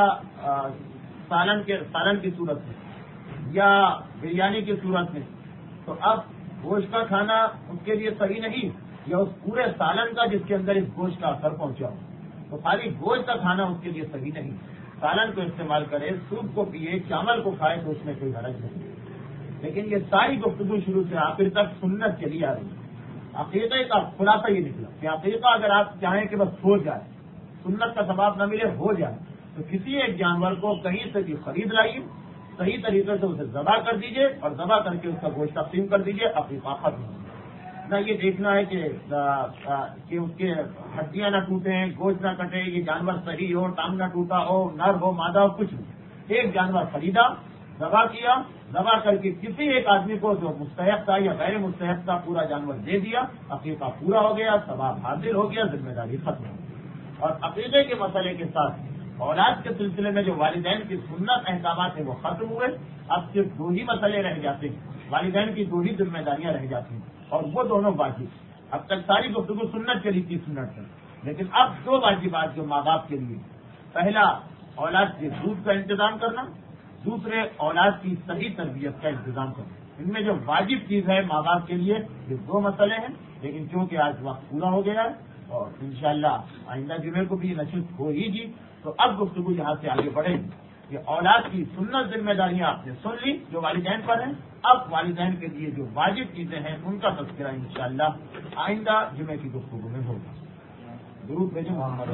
Speaker 1: سالن کے سالن کی صورت میں یا بریانی کی صورت میں، تو اب گوشت کا کھانا اس کے لیے صحیح نہیں، یا اس پورے سالن کا جس کے اندر اس گوشت کا اثر پہنچا ہو، تو خالی گوشت کا کھانا اس کے لیے صحیح نہیں۔ سالن کو استعمال کرے، سوپ کو پیے، چاول کو کھائے تو اس میں کوئی حرج نہیں، لیکن یہ ساری گفتگو شروع سے آخر تک سنت چلی آ رہی ہے۔ عقیقے کا خلاصہ یہ نکلا کہ عقیقہ اگر آپ چاہیں کہ بس ہو جائے، سنت کا ثواب نہ ملے، ہو جائے، تو کسی ایک جانور کو کہیں سے بھی خرید لائیے، صحیح طریقے سے اسے ذبح کر دیجئے اور ذبح کر کے اس کا گوشت تقسیم کر دیجئے، عقیقہ ختم ہو۔ نہ یہ دیکھنا ہے کہ کہ اس کے ہڈیاں نہ ٹوٹیں، گوشت نہ کٹے، یہ جانور صحیح ہو، ٹانگ نہ ٹوٹا ہو، نر ہو، مادہ ہو، کچھ نہیں۔ ایک جانور خریدا، ذبح کیا، ذبح کر کے کسی ایک آدمی کو جو مستحق تھا یا غیر مستحق تھا پورا جانور دے دیا، عقیقہ پورا ہو گیا، ثواب حاصل ہو گیا، ذمہ داری ختم ہو گئی۔ اور عقیقے کے مسئلے کے ساتھ اولاد کے سلسلے میں جو والدین کی سنت احکامات ہیں وہ ختم ہوئے، اب صرف دو ہی مسئلے رہ جاتے ہیں، والدین کی دو ہی ذمہ داریاں رہ جاتی ہیں، اور وہ دونوں واجب۔ اب تک ساری گفتگو سنت چلی تھی، سنت ہے، لیکن اب دو واجبات جو ماں باپ کے لیے، پہلا اولاد کے دودھ کا انتظام کرنا، دوسرے اولاد کی صحیح تربیت کا انتظام کرنا۔ ان میں جو واجب چیز ہے ماں باپ کے لیے یہ دو مسئلے ہیں، لیکن چونکہ آج وقت پورا ہو گیا ہے اور انشاءاللہ آئندہ جمعے کو بھی نشست ہو ہی گی، تو اب گفتگو یہاں سے آگے بڑھے گی۔ یہ اولاد کی سنت ذمہ داریاں آپ نے سن لی جو والدین پر ہیں، اب والدین کے لیے جو واجب چیزیں ہیں ان کا تذکرہ انشاءاللہ آئندہ جمعے کی گفتگو میں ہوگا۔ درود بھیجیں محمد۔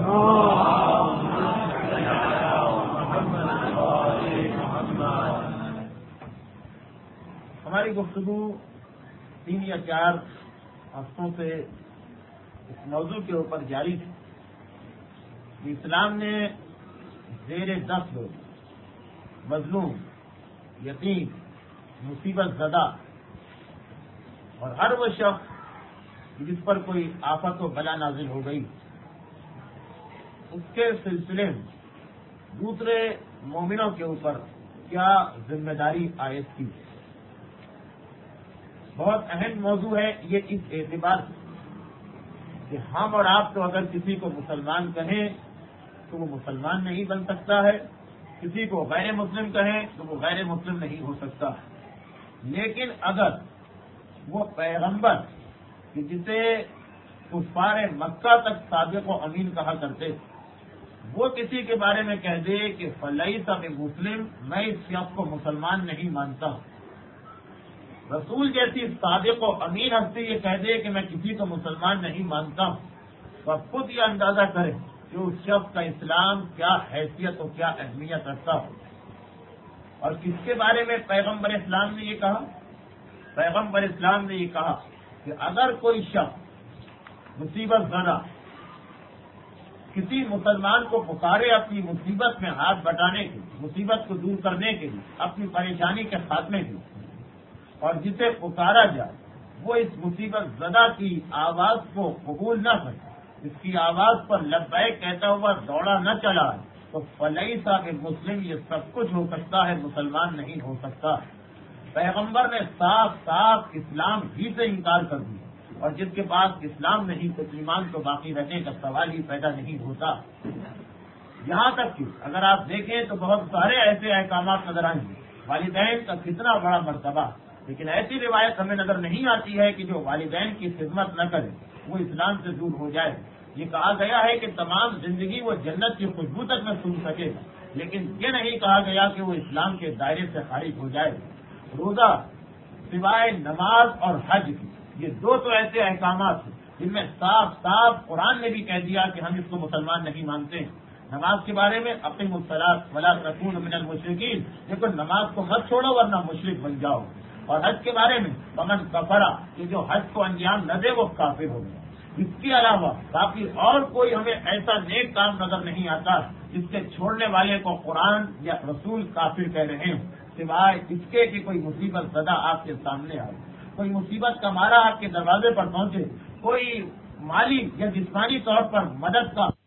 Speaker 1: ہماری گفتگو تین یا چار ہفتوں سے اس موضوع کے اوپر جاری تھی کہ اسلام نے زیر دست لوگ، مظلوم، یتیم، مصیبت زدہ اور ہر وہ شخص جس پر کوئی آفت و بلا نازل ہو گئی اس کے سلسلے میں دوسرے مومنوں کے اوپر کیا ذمہ داری عائد کی۔ بہت اہم موضوع ہے یہ اس اعتبار سے کہ ہم اور آپ تو اگر کسی کو مسلمان کہیں تو وہ مسلمان نہیں بن سکتا ہے، کسی کو غیر مسلم کہیں تو وہ غیر مسلم نہیں ہو سکتا، لیکن اگر وہ پیغمبر کہ جسے کفار مکہ تک صادق و امین کہا کرتے وہ کسی کے بارے میں کہہ دے کہ فلیس بمسلم، میں اس شخص کو مسلمان نہیں مانتا، رسول جیسی صادق و امین ہستی یہ کہہ دے کہ میں کسی کو مسلمان نہیں مانتا ہوں، تو آپ خود یہ اندازہ کریں کہ اس شخص کا اسلام کیا حیثیت اور کیا اہمیت رکھتا ہو۔ اور کس کے بارے میں پیغمبر اسلام نے یہ کہا؟ پیغمبر اسلام نے یہ کہا کہ اگر کوئی شخص مصیبت زدہ کسی مسلمان کو پکارے اپنی مصیبت میں ہاتھ بٹانے کے لیے، مصیبت کو دور کرنے کے لیے، اپنی پریشانی کے خاتمے کے لیے، اور جسے پکارا جائے وہ اس مصیبت زدہ کی آواز کو قبول نہ کرے، اس کی آواز پر لبیک کہتا ہوا دوڑا نہ چلا ہے، تو فلئی صاحب مسلم یہ سب کچھ ہو سکتا ہے، مسلمان نہیں ہو سکتا۔ پیغمبر نے صاف صاف اسلام ہی سے انکار کر دیا، اور جس کے پاس اسلام نہیں تو ایمان تو باقی رہنے کا سوال ہی پیدا نہیں ہوتا۔ یہاں تک کہ اگر آپ دیکھیں تو بہت سارے ایسے احکامات نظر آئیں گے، والدین کا کتنا بڑا مرتبہ، لیکن ایسی روایت ہمیں نظر نہیں آتی ہے کہ جو والدین کی خدمت نہ کرے وہ اسلام سے دور ہو جائے۔ یہ کہا گیا ہے کہ تمام زندگی وہ جنت کی خوشبو تک نہ سن سکے گا، لیکن یہ نہیں کہا گیا کہ وہ اسلام کے دائرے سے خارج ہو جائے۔ روزہ سوائے نماز اور حج کی، یہ دو تو ایسے احکامات ہیں جن میں صاف صاف قرآن نے بھی کہہ دیا کہ ہم اس کو مسلمان نہیں مانتے ہیں۔ نماز کے بارے میں اقیم الصلاۃ ولا تکونوا من المشرکین، لیکن نماز کو مت چھوڑو ورنہ مشرک بن جاؤ۔ اور حج کے بارے میں فمن کفر، کہ جو حج کو انجام نہ دے وہ کافر ہو گیا۔ اس کے علاوہ باقی اور کوئی ہمیں ایسا نیک کام نظر نہیں آتا جس کے چھوڑنے والے کو قرآن یا رسول کافر کہہ رہے ہیں، سوائے اس کے کہ کوئی مصیبت زدہ آپ کے سامنے آئے، کوئی مصیبت کا مارا آپ کے دروازے پر پہنچے، کوئی مالی یا جسمانی طور پر مدد کا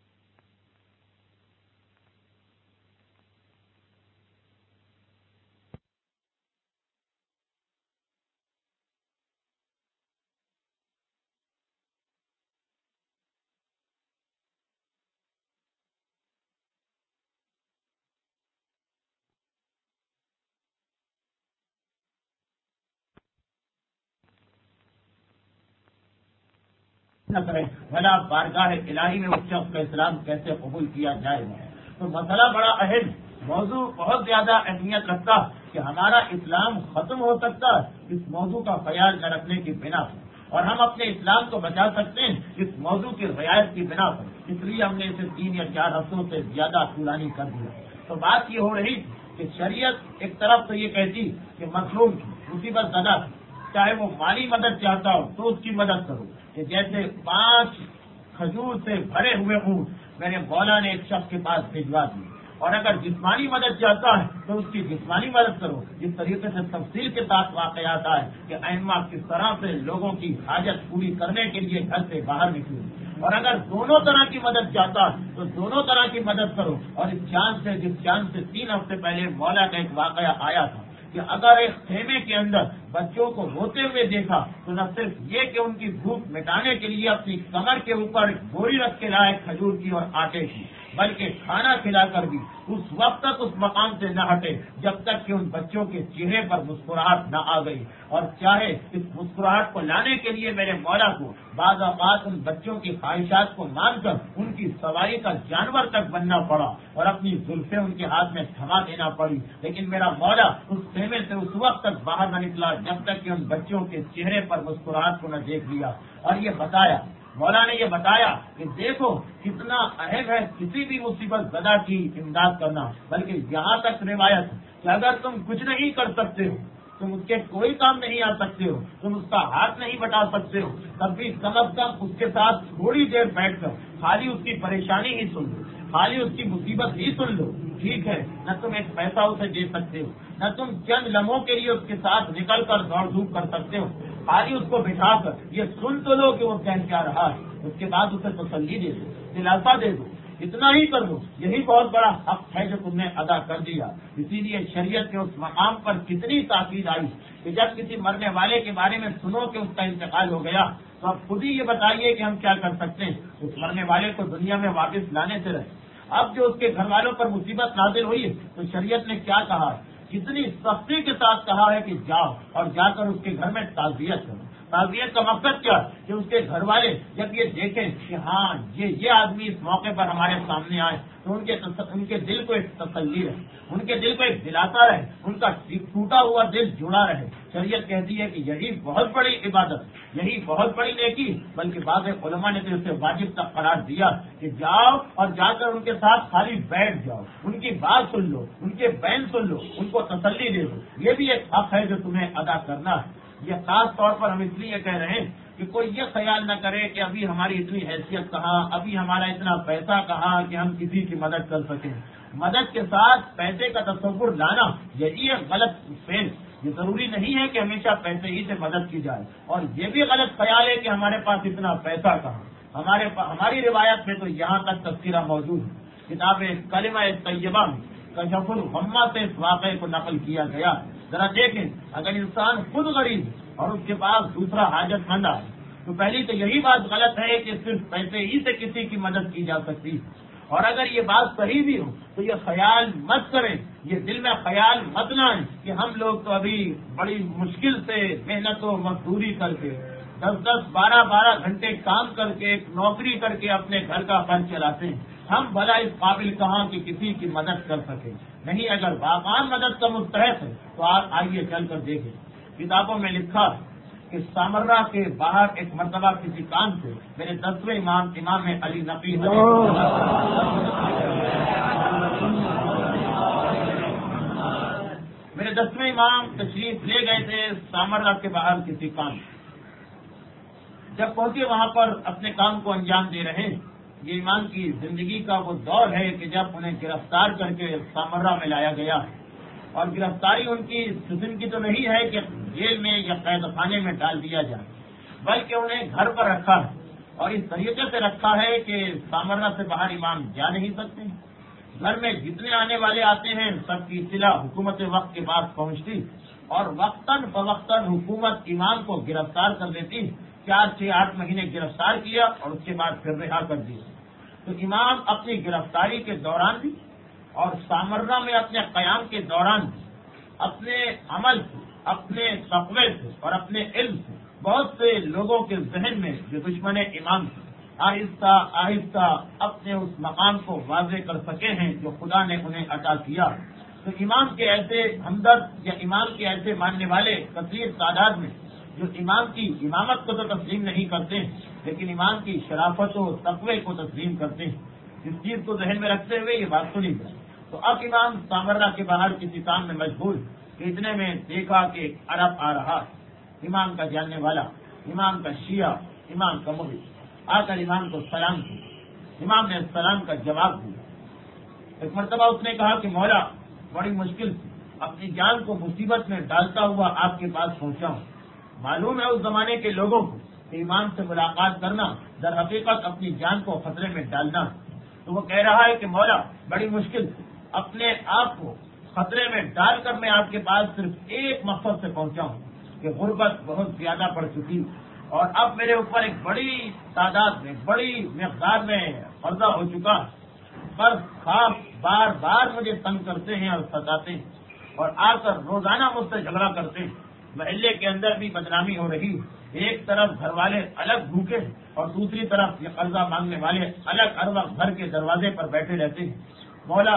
Speaker 1: نہ کریں، بھلا بارگاہ الہی میں اس شخص کا اسلام کیسے قبول کیا جائے گا۔ تو مسئلہ بڑا اہم، موضوع بہت زیادہ اہمیت رکھتا کہ ہمارا اسلام ختم ہو سکتا ہے اس موضوع کا خیال نہ رکھنے کی بنا پر، اور ہم اپنے اسلام کو بچا سکتے ہیں اس موضوع کی رعایت کی بنا پر، اس لیے ہم نے اسے تین یا چار ہفتوں سے زیادہ طولانی کر دیا۔ تو بات یہ ہو رہی کہ شریعت ایک طرف تو یہ کہتی کہ مظلوم کی، مصیبت زدہ کی، چاہے وہ مالی مدد چاہتا ہو تو اس کی مدد کرو، کہ جیسے پانچ کھجور سے بھرے ہوئے اونٹ میرے مولا نے ایک شخص کے پاس بھجوا دی، اور اگر جسمانی مدد چاہتا ہے تو اس کی جسمانی مدد کرو۔ جس طریقے سے تفصیل کے ساتھ واقعات آئے کہ ائمہ کس طرح سے لوگوں کی حاجت پوری کرنے کے لیے گھر سے باہر نکلے، اور اگر دونوں طرح کی مدد چاہتا ہے تو دونوں طرح کی مدد کرو۔ اور اس چاند سے جس چاند سے تین ہفتے پہلے مولا کا ایک واقعہ آیا تھا کہ اگر ایک خیمے کے اندر بچوں کو روتے ہوئے دیکھا تو نہ صرف یہ کہ ان کی بھوک مٹانے کے لیے اپنی کمر کے اوپر گوری رکھ کے لائے کھجور کی اور آٹے کی، بلکہ کھانا کھلا کر بھی اس وقت تک اس مقام سے نہ ہٹے جب تک کہ ان بچوں کے چہرے پر مسکراہٹ نہ آ گئی۔ اور چاہے اس مسکراہٹ کو لانے کے لیے میرے مولا کو بعض اوقات ان بچوں کی خواہشات کو مان کر ان کی سواری کا جانور تک بننا پڑا اور اپنی زلفیں ان کے ہاتھ میں تھما دینا پڑی، لیکن میرا مولا اس خیمے سے اس وقت تک باہر نہ نکلا جب تک کہ ان بچوں کے چہرے پر مسکراہٹ کو نہ دیکھ لیا۔ اور یہ بتایا، مولا نے یہ بتایا کہ دیکھو کتنا اہم ہے کسی بھی مصیبت زدہ کی امداد کرنا، بلکہ یہاں تک روایت کہ اگر تم کچھ نہیں کر سکتے ہو، تم اس کے کوئی کام نہیں آ سکتے ہو، تم اس کا ہاتھ نہیں بٹا سکتے ہو، تب بھی کم از کم اس کے ساتھ تھوڑی دیر بیٹھ کر خالی اس کی پریشانی ہی سن لو، خالی اس کی مصیبت ہی سن لو۔ ٹھیک ہے، نہ تم ایک پیسہ اسے دے سکتے ہو، نہ تم چند لمحوں کے لیے اس کے ساتھ نکل کر دوڑ دھوپ کر سکتے ہو، خالی اس کو بٹھا کر یہ سن تو لو کہ وہ کہہ کیا رہا ہے، اس کے بعد اسے تسلی دے دو، دلاسا دے دو، اتنا ہی کر دو، یہی بہت بڑا حق ہے جو تم نے ادا کر دیا۔ اسی لیے شریعت کے اس مقام پر کتنی تاکید آئی کہ جب کسی مرنے والے کے بارے میں سنو کہ اس کا انتقال ہو گیا تو اب خود ہی یہ بتائیے کہ ہم کیا کر سکتے ہیں اس مرنے والے کو دنیا میں واپس لانے سے رہے۔ اب جو اس کے گھر والوں پر مصیبت نازل ہوئی ہے تو شریعت نے کیا کہا ہے، کتنی سختی کے ساتھ کہا ہے کہ جاؤ اور جا کر اس کے گھر میں تعزیت کرو، تعزیت کا مقصد کیا کہ اس کے گھر والے جب یہ دیکھیں کہ ہاں یہ یہ آدمی اس موقع پر ہمارے سامنے آئے تو ان کے ان کے دل کو ایک تسلی رہے، ان کے دل کو ایک دلاتا رہے، ان کا ٹوٹا ہوا دل جڑا رہے۔ شریعت کہتی ہے کہ یہی بہت بڑی عبادت، یہی بہت بڑی نیکی، بلکہ بعض علماء نے تو اسے واجب تک قرار دیا کہ جاؤ اور جا کر ان کے ساتھ خالی بیٹھ جاؤ، ان کی بات سن لو، ان کے بین سن لو، ان کو تسلی دے دو، یہ بھی ایک حق ہے جو تمہیں ادا کرنا ہے۔ یہ خاص طور پر ہم اس لیے کہہ رہے ہیں کہ کوئی یہ خیال نہ کرے کہ ابھی ہماری اتنی حیثیت کہاں، ابھی ہمارا اتنا پیسہ کہاں کہ ہم کسی کی مدد کر سکیں۔ مدد کے ساتھ پیسے کا تصور لانا یہی ایک غلط فعل۔ یہ ضروری نہیں ہے کہ ہمیشہ پیسے ہی سے مدد کی جائے، اور یہ بھی غلط خیال ہے کہ ہمارے پاس اتنا پیسہ کہاں۔ ہمارے ہماری روایت میں تو یہاں تک تذکرہ موجود ہے، کتاب کلمہ طیبہ میں کشف الغمہ سے اس واقعے کو نقل کیا گیا۔ ذرا دیکھیں، اگر انسان خود غریب ہے اور اس کے پاس دوسرا حاجت مند ہے تو پہلی تو یہی بات غلط ہے کہ صرف پیسے ہی سے کسی کی مدد کی جا سکتی ہے، اور اگر یہ بات صحیح بھی ہو تو یہ خیال مت کریں، یہ دل میں خیال مت لائیں کہ ہم لوگ تو ابھی بڑی مشکل سے محنت و مزدوری کر کے دس دس بارہ بارہ گھنٹے کام کر کے ایک نوکری کر کے اپنے گھر کا خرچ چلاتے ہیں، ہم بھلا اس قابل کہاں کہ کسی کی مدد کر سکیں۔ نہیں، اگر واقعی مدد کا مستحق ہے تو آپ آئیے چل کر دیکھیں۔ کتابوں میں لکھا کہ سامرہ کے باہر ایک مرتبہ کسی کام سے میرے دسویں امام امام علی نقی میرے دسویں امام تشریف لے گئے تھے سامرہ کے باہر کسی کام۔ جب پہنچے وہاں پر اپنے کام کو انجام دے رہے ہیں، یہ امام کی زندگی کا وہ دور ہے کہ جب انہیں گرفتار کر کے سامرہ میں لایا گیا، اور گرفتاری ان کی اس قسم کی تو نہیں ہے کہ جیل میں یا قید خانے میں ڈال دیا جائے، بلکہ انہیں گھر پر رکھا ہے، اور اس طریقے سے رکھا ہے کہ سامرہ سے باہر امام جا نہیں سکتے۔ گھر میں جتنے آنے والے آتے ہیں سب کی اطلاع حکومت وقت کے پاس پہنچتی، اور وقتاً فوقتاً حکومت امام کو گرفتار کر لیتی۔ چار چھ آٹھ مہینے گرفتار کیا اور اس کے بعد پھر رہا کر دیا۔ تو امام اپنی گرفتاری کے دوران بھی اور سامرہ میں اپنے قیام کے دوران بھی اپنے عمل سے، اپنے تقوی سے اور اپنے علم سے بہت سے لوگوں کے ذہن میں جو دشمن امام تھے، آہستہ آہستہ اپنے اس مقام کو واضح کر سکے ہیں جو خدا نے انہیں عطا کیا۔ تو امام کے ایسے ہمدرد یا امام کے ایسے ماننے والے کثیر تعداد میں جو امام کی امامت کو تو تسلیم نہیں کرتے ہیں، لیکن امام کی شرافت و تقوی کو تسلیم کرتے ہیں، اس چیز کو ذہن میں رکھتے ہوئے یہ بات سنی جائے۔ تو اب امام سامرہ کے باہر کسی کام میں مشغول، اتنے میں دیکھا کہ ایک عرب آ رہا، امام کا جاننے والا، امام کا شیعہ، امام کا محب، آ کر امام کو سلام کیا۔ امام نے سلام کا جواب دیا۔ ایک مرتبہ اس نے کہا کہ مولا، بڑی مشکل سے اپنی جان کو مصیبت میں ڈالتا ہوا آپ کے پاس پہنچا ہوں۔ معلوم ہے اس زمانے کے لوگوں کو کہ امام سے ملاقات کرنا در حقیقت اپنی جان کو خطرے میں ڈالنا ہے۔ تو وہ کہہ رہا ہے کہ مولا، بڑی مشکل سے اپنے آپ کو خطرے میں ڈال کر میں آپ کے پاس صرف ایک مقصد سے پہنچا ہوں کہ غربت بہت زیادہ بڑھ چکی، اور اب میرے اوپر ایک بڑی تعداد میں، بڑی مقدار میں قرضہ ہو چکا، قرض خواہ بار بار مجھے تنگ کرتے ہیں اور ستاتے ہیں، اور آ کر روزانہ مجھ سے جھگڑا کرتے ہیں۔ محلے کے اندر بھی بدنامی ہو رہی، ایک طرف گھر والے الگ بھوکے اور دوسری طرف یہ قرضہ مانگنے والے الگ ہر وقت گھر کے دروازے پر بیٹھے رہتے ہیں۔ مولا،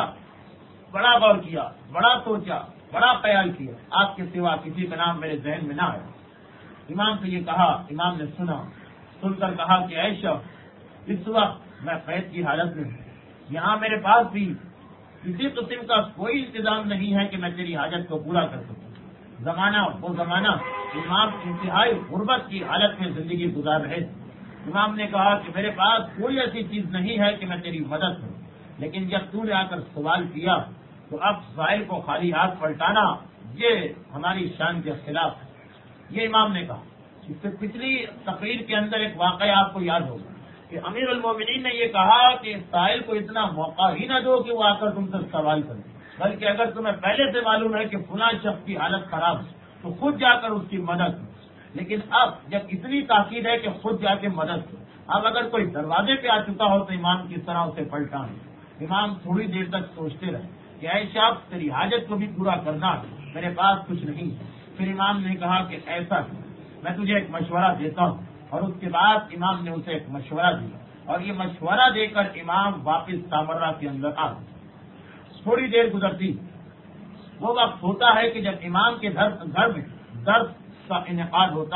Speaker 1: بڑا غور کیا، بڑا سوچا، بڑا خیال کیا، آپ کے سوا کسی کا نام میرے ذہن میں نہ آیا۔ امام سے یہ کہا، امام نے سنا، سن کر کہا کہ اے شخص، اس وقت میں قید کی حالت میں ہوں، یہاں میرے پاس بھی کسی قسم کا کوئی انتظام نہیں ہے کہ میں تیری حاجت کو پورا کر سکوں۔ زمانہ وہ زمانہ امام انتہائی غربت کی حالت میں زندگی گزار رہے تھے۔ امام نے کہا کہ میرے پاس کوئی ایسی چیز نہیں ہے کہ میں تیری مدد کروں، لیکن جب تو نے آ کر سوال کیا تو اب ظاہر کو خالی ہاتھ پلٹانا یہ ہماری شان کے خلاف ہے، یہ امام نے کہا۔ اس سے پچھلی تقریر کے اندر ایک واقعہ آپ کو یاد ہوگا کہ امیر المومنین نے یہ کہا کہ سائل کو اتنا موقع ہی نہ دو کہ وہ آ کر تم سے سوال کرے، بلکہ اگر تمہیں پہلے سے معلوم ہے کہ فلاں شخص کی حالت خراب ہے تو خود جا کر اس کی مدد کرو۔ لیکن اب جب اتنی تاکید ہے کہ خود جا کے مدد کرو، اب اگر کوئی دروازے پہ آ چکا ہو تو امام کس طرح اسے پلٹائیں۔ امام تھوڑی دیر تک سوچتے رہے کہ اے شخص، تیری حاجت کو بھی پورا کرنا ہے، میرے پاس کچھ نہیں ہے۔ پھر امام نے کہا کہ ایسا میں تجھے ایک مشورہ دیتا ہوں. اور اس کے بعد امام نے اسے ایک مشورہ دیا اور یہ مشورہ دے کر امام واپس سامرا کے اندر آ گئے. تھوڑی دیر گزرتی، وہ وقت ہوتا ہے کہ جب امام کے گھر میں درس کا انعقاد ہوتا،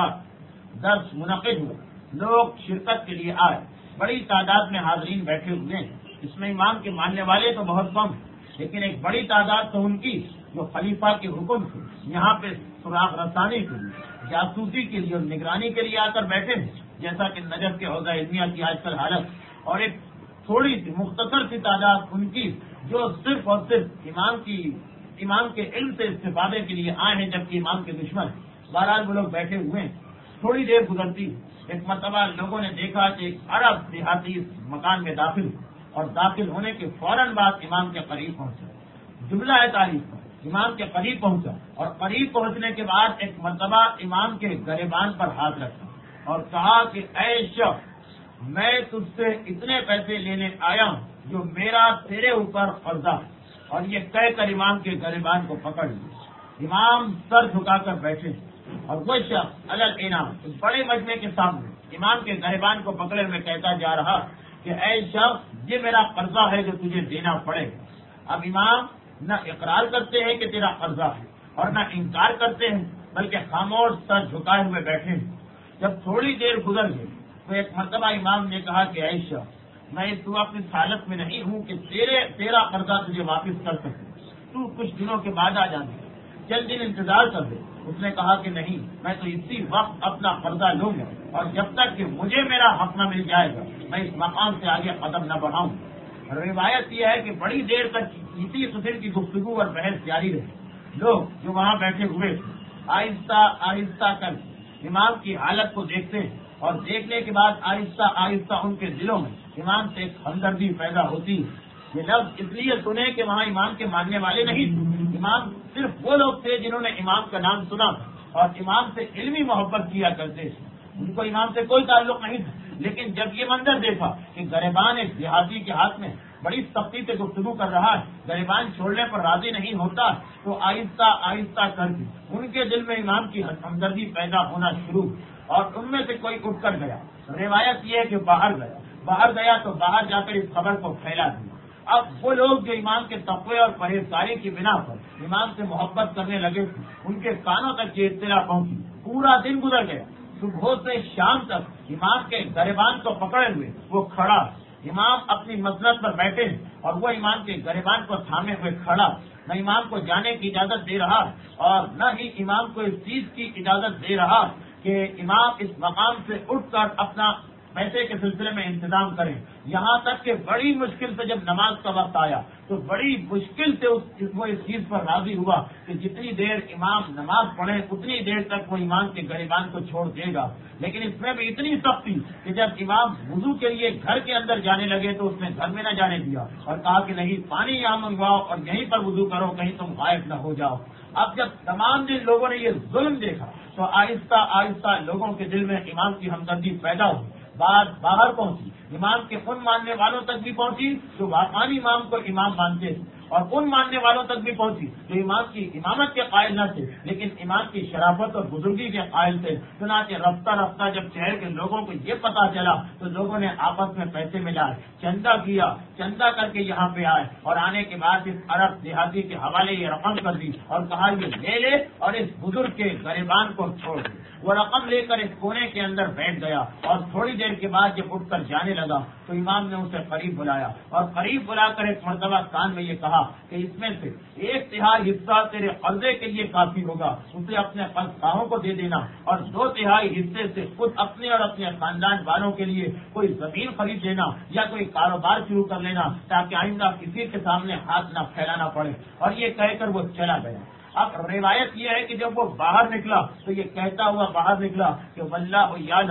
Speaker 1: درس منعقد ہوا، لوگ شرکت کے لیے آئے، بڑی تعداد میں حاضرین بیٹھے ہوئے ہیں. اس میں امام کے ماننے والے تو بہت کم، لیکن ایک بڑی تعداد تو ان کی جو خلیفہ کے حکم سے یہاں پہ سراغ رسانی کے لیے، جاسوسی کے لیے اور نگرانی کے لیے آ کر بیٹھے ہیں، جیسا کہ نجف کے عہدہ علمیہ کی آج کل حالت. اور ایک تھوڑی سی مختصر سی تعداد ان کی جو صرف اور صرف امام کی امام کے علم سے استفادے کے لیے آئے ہیں، جبکہ امام کے دشمن. بہرحال وہ لوگ بیٹھے ہوئے ہیں. تھوڑی دیر گزرتی، ایک مرتبہ لوگوں نے دیکھا کہ ایک عرب دیہاتی اس مکان میں داخل اور داخل ہونے کے فوراً بعد امام کے قریب پہنچا. جملہ ہے تعریف کا، امام کے قریب پہنچا اور قریب پہنچنے کے بعد ایک مرتبہ امام کے گریبان پر ہاتھ رکھا اور کہا کہ اے شخص، میں تجھ سے اتنے پیسے لینے آیا ہوں جو میرا تیرے اوپر قرضہ ہے. اور یہ کہہ کر امام کے گریبان کو پکڑ لیا. امام سر جھکا کر بیٹھے اور وہ شخص الگ انعام بڑے مجمع کے سامنے امام کے گریبان کو پکڑے ہوئے کہتا جا رہا کہ اے شخص، یہ میرا قرضہ ہے جو تجھے دینا پڑے گا. اب امام نہ اقرار کرتے ہیں کہ تیرا قرضہ ہے اور نہ انکار کرتے ہیں، بلکہ خاموش سر جھکائے ہوئے بیٹھے ہیں. جب تھوڑی دیر گزر گئی تو ایک مرتبہ امام نے کہا کہ اے شخص، میں اس وقت اس حالت میں نہیں ہوں کہ تیرے تیرا قرضہ تجھے واپس کر سکوں. تو کچھ دنوں کے بعد آ جانا، چند دن انتظار کر دے. اس نے کہا کہ نہیں، میں تو اسی وقت اپنا قرضہ لوں گا اور جب تک کہ مجھے میرا حق نہ مل جائے گا میں اس مقام سے آگے قدم نہ بڑھاؤں. روایت یہ ہے کہ بڑی دیر تک اسی قسم کی گفتگو اور بحث جاری رہی. لوگ جو وہاں بیٹھے ہوئے تھے آہستہ آہستہ کر امام کی حالت کو دیکھتے ہیں اور دیکھنے کے بعد آہستہ آہستہ ان کے دلوں میں امام سے ایک ہمدردی پیدا ہوتی ہے. یہ لفظ اس لیے سنے کہ وہاں امام کے ماننے والے نہیں تھے. امام صرف وہ لوگ تھے جنہوں نے امام کا نام سنا تھا اور امام سے علمی محبت کیا کرتے تھے. ان کو امام سے کوئی تعلق نہیں تھا. لیکن جب یہ منظر دیکھا کہ گریبان ایک دیہاتی کے ہاتھ میں بڑی سختی سے گفتگو کر رہا ہے، گریبان چھوڑنے پر راضی نہیں ہوتا، تو آہستہ آہستہ کر کے ان کے دل میں امام کی ہمدردی پیدا ہونا شروع اور ان میں سے کوئی اٹھ کر گیا. روایت یہ ہے کہ باہر گیا باہر گیا تو باہر جا کر اس خبر کو پھیلا دیا. اب وہ لوگ جو امام کے تقوی اور پرہیزگاری کی بنا پر امام سے محبت کرنے لگے تھے، ان کے کانوں تک یہ اطلاع پہنچی. پورا دن گزر گیا. صبح سے شام تک امام کے گریبان کو پکڑے ہوئے وہ کھڑا. امام اپنی مسند پر بیٹھے ہیں اور وہ امام کے گریبان کو تھامے ہوئے کھڑا. نہ امام کو جانے کی اجازت دے رہا اور نہ ہی امام کو اس چیز کی اجازت دے رہا کہ امام اس مقام سے اٹھ کر اپنا پیسے کے سلسلے میں انتظام کریں. یہاں تک کہ بڑی مشکل سے جب نماز کا وقت آیا تو بڑی مشکل سے اس وہ اس چیز پر راضی ہوا کہ جتنی دیر امام نماز پڑھے اتنی دیر تک وہ امام کے گریبان کو چھوڑ دے گا. لیکن اس میں بھی اتنی سختی کہ جب امام وضو کے لیے گھر کے اندر جانے لگے تو اس نے گھر میں نہ جانے دیا اور کہا کہ نہیں، پانی یہاں منگواؤ اور یہیں پر وضو کرو، کہیں تم غائب نہ ہو جاؤ. اب جب تمام دن لوگوں نے یہ ظلم دیکھا تو آہستہ آہستہ لوگوں کے دل میں امام کی ہمدردی پیدا ہوئی. بات باہر پہنچی، امام کے ان ماننے والوں تک بھی پہنچی جو واقعی امام کو امام مانتے تھے اور ان ماننے والوں تک بھی پہنچی جو امام کی امامت کے قائل نہ تھے لیکن امام کی شرافت اور بزرگی کے قائل تھے. چنانچہ رفتہ رفتہ جب شہر کے لوگوں کو یہ پتا چلا تو لوگوں نے آپس میں پیسے ملائے، چندہ کیا، چندہ کر کے یہاں پہ آئے اور آنے کے بعد اس عرب دیہاتی کے حوالے یہ رقم کر دی اور کہا یہ لے لے اور اس بزرگ کے گریبان کو چھوڑ دے. وہ رقم لے کر اس کونے کے اندر بیٹھ گیا اور تھوڑی دیر کے بعد جب اٹھ کر جانے لگا تو امام نے اسے قریب بلایا اور قریب بلا کر ایک مرتبہ کان میں یہ کہا کہ اس میں سے ایک تہائی حصہ تیرے قرضے کے لیے کافی ہوگا، اسے اپنے قرض خواہوں کو دے دینا اور دو تہائی حصے سے خود اپنے اور اپنے خاندان والوں کے لیے کوئی زمین خرید لینا یا کوئی کاروبار شروع کر لینا تاکہ آئندہ کسی کے سامنے ہاتھ نہ پھیلانا پڑے. اور یہ کہہ کر وہ چلا گیا. اب روایت یہ ہے کہ جب وہ باہر نکلا تو یہ کہتا ہوا باہر نکلا کہ واللہ یعلم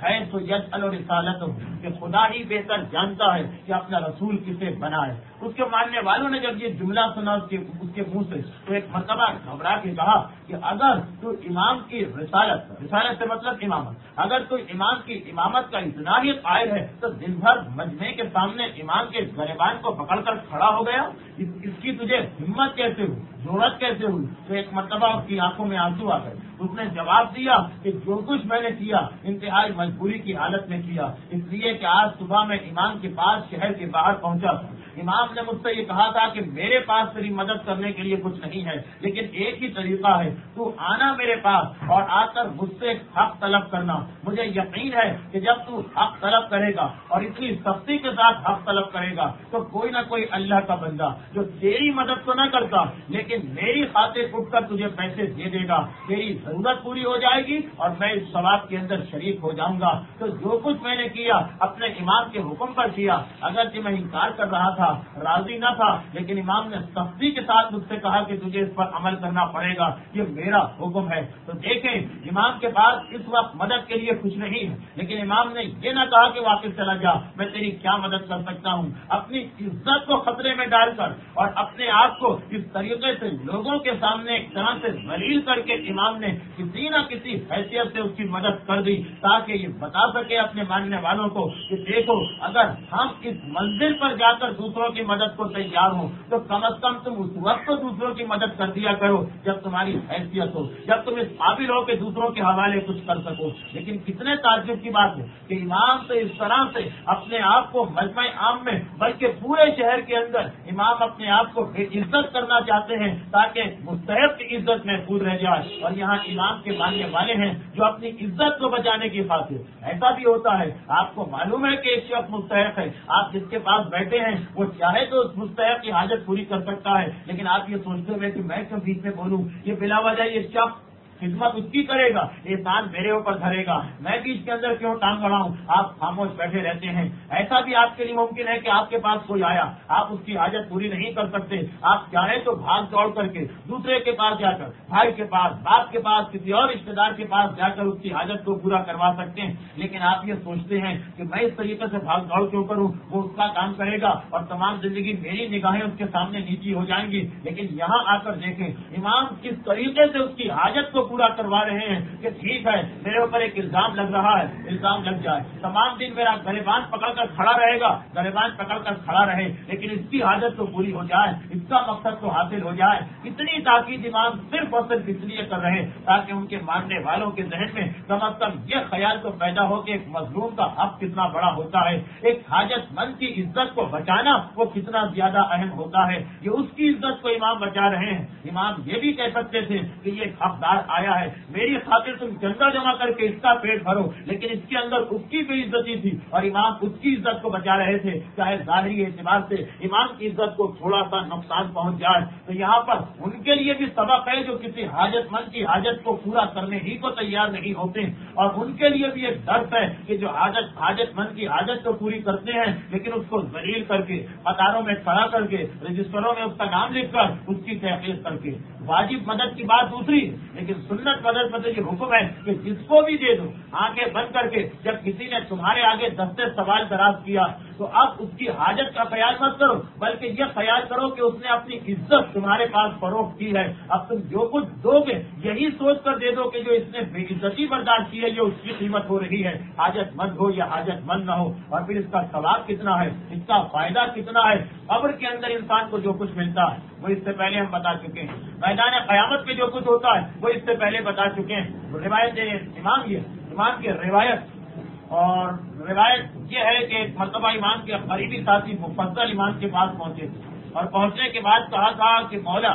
Speaker 1: ہے تو یسأل رسالت کہ خدا ہی بہتر جانتا ہے کہ اپنا رسول کسے بنا ہے. اس کے ماننے والوں نے جب یہ جملہ سنا اس کے اس کے منہ سے تو ایک مرتبہ گھبرا کے کہا کہ اگر تو امام کی رسالت رسالت سے مطلب امامت اگر تو امام کی امامت کا اتنا ہی قائل ہے تو دن بھر مجمع کے سامنے امام کے گریبان کو پکڑ کر کھڑا ہو گیا. اس, اس کی تجھے ہمت کیسے ہوئی, ضرورت کیسے ہوئی؟ تو ایک مرتبہ اس کی آنکھوں میں آنسو آ گئے. اس نے جواب دیا کہ جو کچھ میں نے کیا انتہائی مجبوری کی حالت میں کیا, اس لیے کہ آج صبح میں امام کے پاس شہر کے باہر پہنچا تھا. امام نے مجھ سے یہ کہا تھا کہ میرے پاس تیری مدد کرنے کے لیے کچھ نہیں ہے, لیکن ایک ہی طریقہ ہے, تو آنا میرے پاس اور آ کر مجھ سے حق طلب کرنا. مجھے یقین ہے کہ جب تو حق طلب کرے گا اور اتنی سختی کے ساتھ حق طلب کرے گا تو کوئی نہ کوئی اللہ کا بندہ جو تیری مدد تو نہ کرتا لیکن میری خاطر اٹھ کر تجھے پیسے دے دے گا, تیری ضرورت پوری ہو جائے گی اور میں اس ثواب کے اندر شریک ہو جاؤں گا. تو جو کچھ میں نے کیا اپنے امام کے حکم پر کیا, اگرچہ میں انکار کر رہا تھا, راضی نہ تھا, لیکن امام نے سختی کے ساتھ مجھ سے کہا کہ تجھے اس پر عمل کرنا پڑے گا, یہ میرا حکم ہے. تو دیکھیں امام کے پاس اس وقت مدد کے لیے کچھ نہیں ہے, لیکن امام نے یہ نہ کہا کہ واپس چلا جا, میں تیری کیا مدد کر سکتا ہوں. اپنی عزت کو خطرے میں ڈال کر اور اپنے آپ کو اس طریقے سے لوگوں کے سامنے ایک طرح سے ذلیل کر کے امام نے کسی نہ کسی حیثیت سے اس کی مدد کر دی, تاکہ یہ بتا سکے اپنے ماننے والوں کو کہ دیکھو اگر ہم اس منزل پر جا کر دوسروں کی مدد کو تیار ہوں تو کم از کم تم اس وقت تو دوسروں کی مدد کر دیا کرو جب تمہاری حیثیت ہو, جب تم اس قابل ہو کہ دوسروں کے حوالے کچھ کر سکو. لیکن کتنے تعجب کی بات ہے کہ امام تو اس طرح سے اپنے آپ کو مجمع عام میں بلکہ پورے شہر کے اندر امام اپنے آپ کو بے عزت کرنا چاہتے ہیں تاکہ مستحق کی عزت محفوظ رہ جائے, اور یہاں امام کے ماننے والے ہیں جو اپنی عزت کو بچانے کی خاطر. ایسا بھی ہوتا ہے, آپ کو معلوم ہے کہ ایک شخص مستحق ہے, آپ جس کے پاس بیٹھے ہیں وہ چاہے تو اس مستحق کی حاجت پوری کر سکتا ہے, لیکن آپ یہ سوچتے ہوئے کہ میں کیوں بیچ میں بولوں, یہ بلا وجہ یہ شخص خدمت اس کی کرے گا, احسان میرے اوپر دھرے گا, میں بیچ کے اندر کیوں ٹانگ بڑھاؤں. آپ خاموش بیٹھے رہتے ہیں. ایسا بھی آپ کے لیے ممکن ہے کہ آپ کے پاس کوئی آیا, آپ اس کی حاجت پوری نہیں کر سکتے, آپ چاہیں تو بھاگ دوڑ کر کے دوسرے کے پاس جا کر, بھائی کے پاس, باپ کے پاس, کسی اور رشتے دار کے پاس جا کر اس کی حاجت کو پورا کروا سکتے ہیں. لیکن آپ یہ سوچتے ہیں کہ میں اس طریقے سے بھاگ دوڑ کیوں کروں, وہ اس کا کام کرے گا اور تمام زندگی میری نگاہیں اس کے سامنے نیچی ہو جائیں گی. لیکن یہاں آ کر دیکھیں امام کس طریقے سے اس کی حاجت کو پورا کروا رہے ہیں کہ ٹھیک ہے میرے اوپر ایک الزام لگ رہا ہے, الزام لگ جائے, تمام دن میرا گریبان پکڑ کر کھڑا رہے گا, گریبان پکڑ کر کھڑا رہے, لیکن اس کی حاجت تو پوری ہو جائے, اس کا مقصد تو حاصل ہو جائے. اتنی تاکید امام صرف اور صرف اس لیے کر رہے تاکہ ان کے ماننے والوں کے ذہن میں کم از کم یہ خیال تو پیدا ہو کہ ایک مظلوم کا حق کتنا بڑا ہوتا ہے, ایک حاجت مند کی عزت کو بچانا وہ کتنا زیادہ اہم ہوتا ہے. یہ اس کی عزت کو امام بچا رہے ہیں. امام یہ بھی کہہ سکتے تھے کہ یہ حقدار آیا ہے, میری خاطر تم چندہ جمع کر کے اس کا پیٹ بھرو, لیکن اس کے اندر اس کی بھی عزتی تھی اور امام اس کی عزت کو بچا رہے تھے, چاہے ظاہری اعتبار سے امام کی عزت کو تھوڑا سا نقصان پہنچ جائے. تو یہاں پر ان کے لیے بھی سبق ہے جو کسی حاجت مند کی حاجت کو پورا کرنے ہی کو تیار نہیں ہوتے, اور ان کے لیے بھی ایک درد ہے کہ جو حاجت حاجت مند کی حاجت تو پوری کرتے ہیں لیکن اس کو ذلیل کر کے قطاروں میں کھڑا کر کے رجسٹروں میں اس کا نام لکھ کر اس کی تحقیق کر کے. واجب مدد کی بات دوسری, لیکن سنت مدد مطلب یہ حکم ہے کہ جس کو بھی دے دو آنکھیں بند کر کے. جب کسی نے تمہارے آگے دستے سوال دراز کیا تو اب اس کی حاجت کا خیال مت کرو, بلکہ یہ خیال کرو کہ اس نے اپنی عزت تمہارے پاس فروخت کی ہے. اب تم جو کچھ دو گے یہی سوچ کر دے دو کہ جو اس نے بے عزتی برداشت کی ہے یہ اس کی قیمت ہو رہی ہے, حاجت مند ہو یا حاجت مند نہ ہو. اور پھر اس کا ثواب کتنا ہے, اس کا فائدہ کتنا ہے. قبر کے اندر انسان کو جو کچھ ملتا ہے وہ اس سے پہلے ہم بتا چکے ہیں, میدان قیامت میں جو کچھ ہوتا ہے وہ اس سے پہلے بتا چکے ہیں. روایت امام یہ امام کی روایت اور روایت یہ ہے کہ ایک مرتبہ امام کے قریبی ساتھی مفضل امام کے پاس پہنچے اور پہنچنے کے بعد کہا تھا کہ مولا,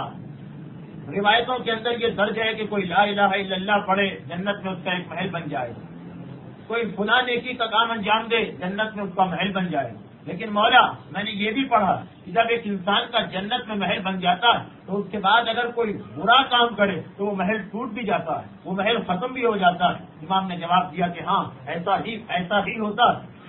Speaker 1: روایتوں کے اندر یہ درج ہے کہ کوئی لا الہ الا اللہ پڑھے جنت میں اس کا ایک محل بن جائے, کوئی فلاں نیکی کا کام انجام دے جنت میں اس کا محل بن جائے. لیکن مولا میں نے یہ بھی پڑھا کہ جب ایک انسان کا جنت میں محل بن جاتا ہے تو اس کے بعد اگر کوئی برا کام کرے تو وہ محل ٹوٹ بھی جاتا ہے, وہ محل ختم بھی ہو جاتا ہے. امام نے جواب دیا کہ ہاں ایسا ہی ایسا ہی ہوتا ہے.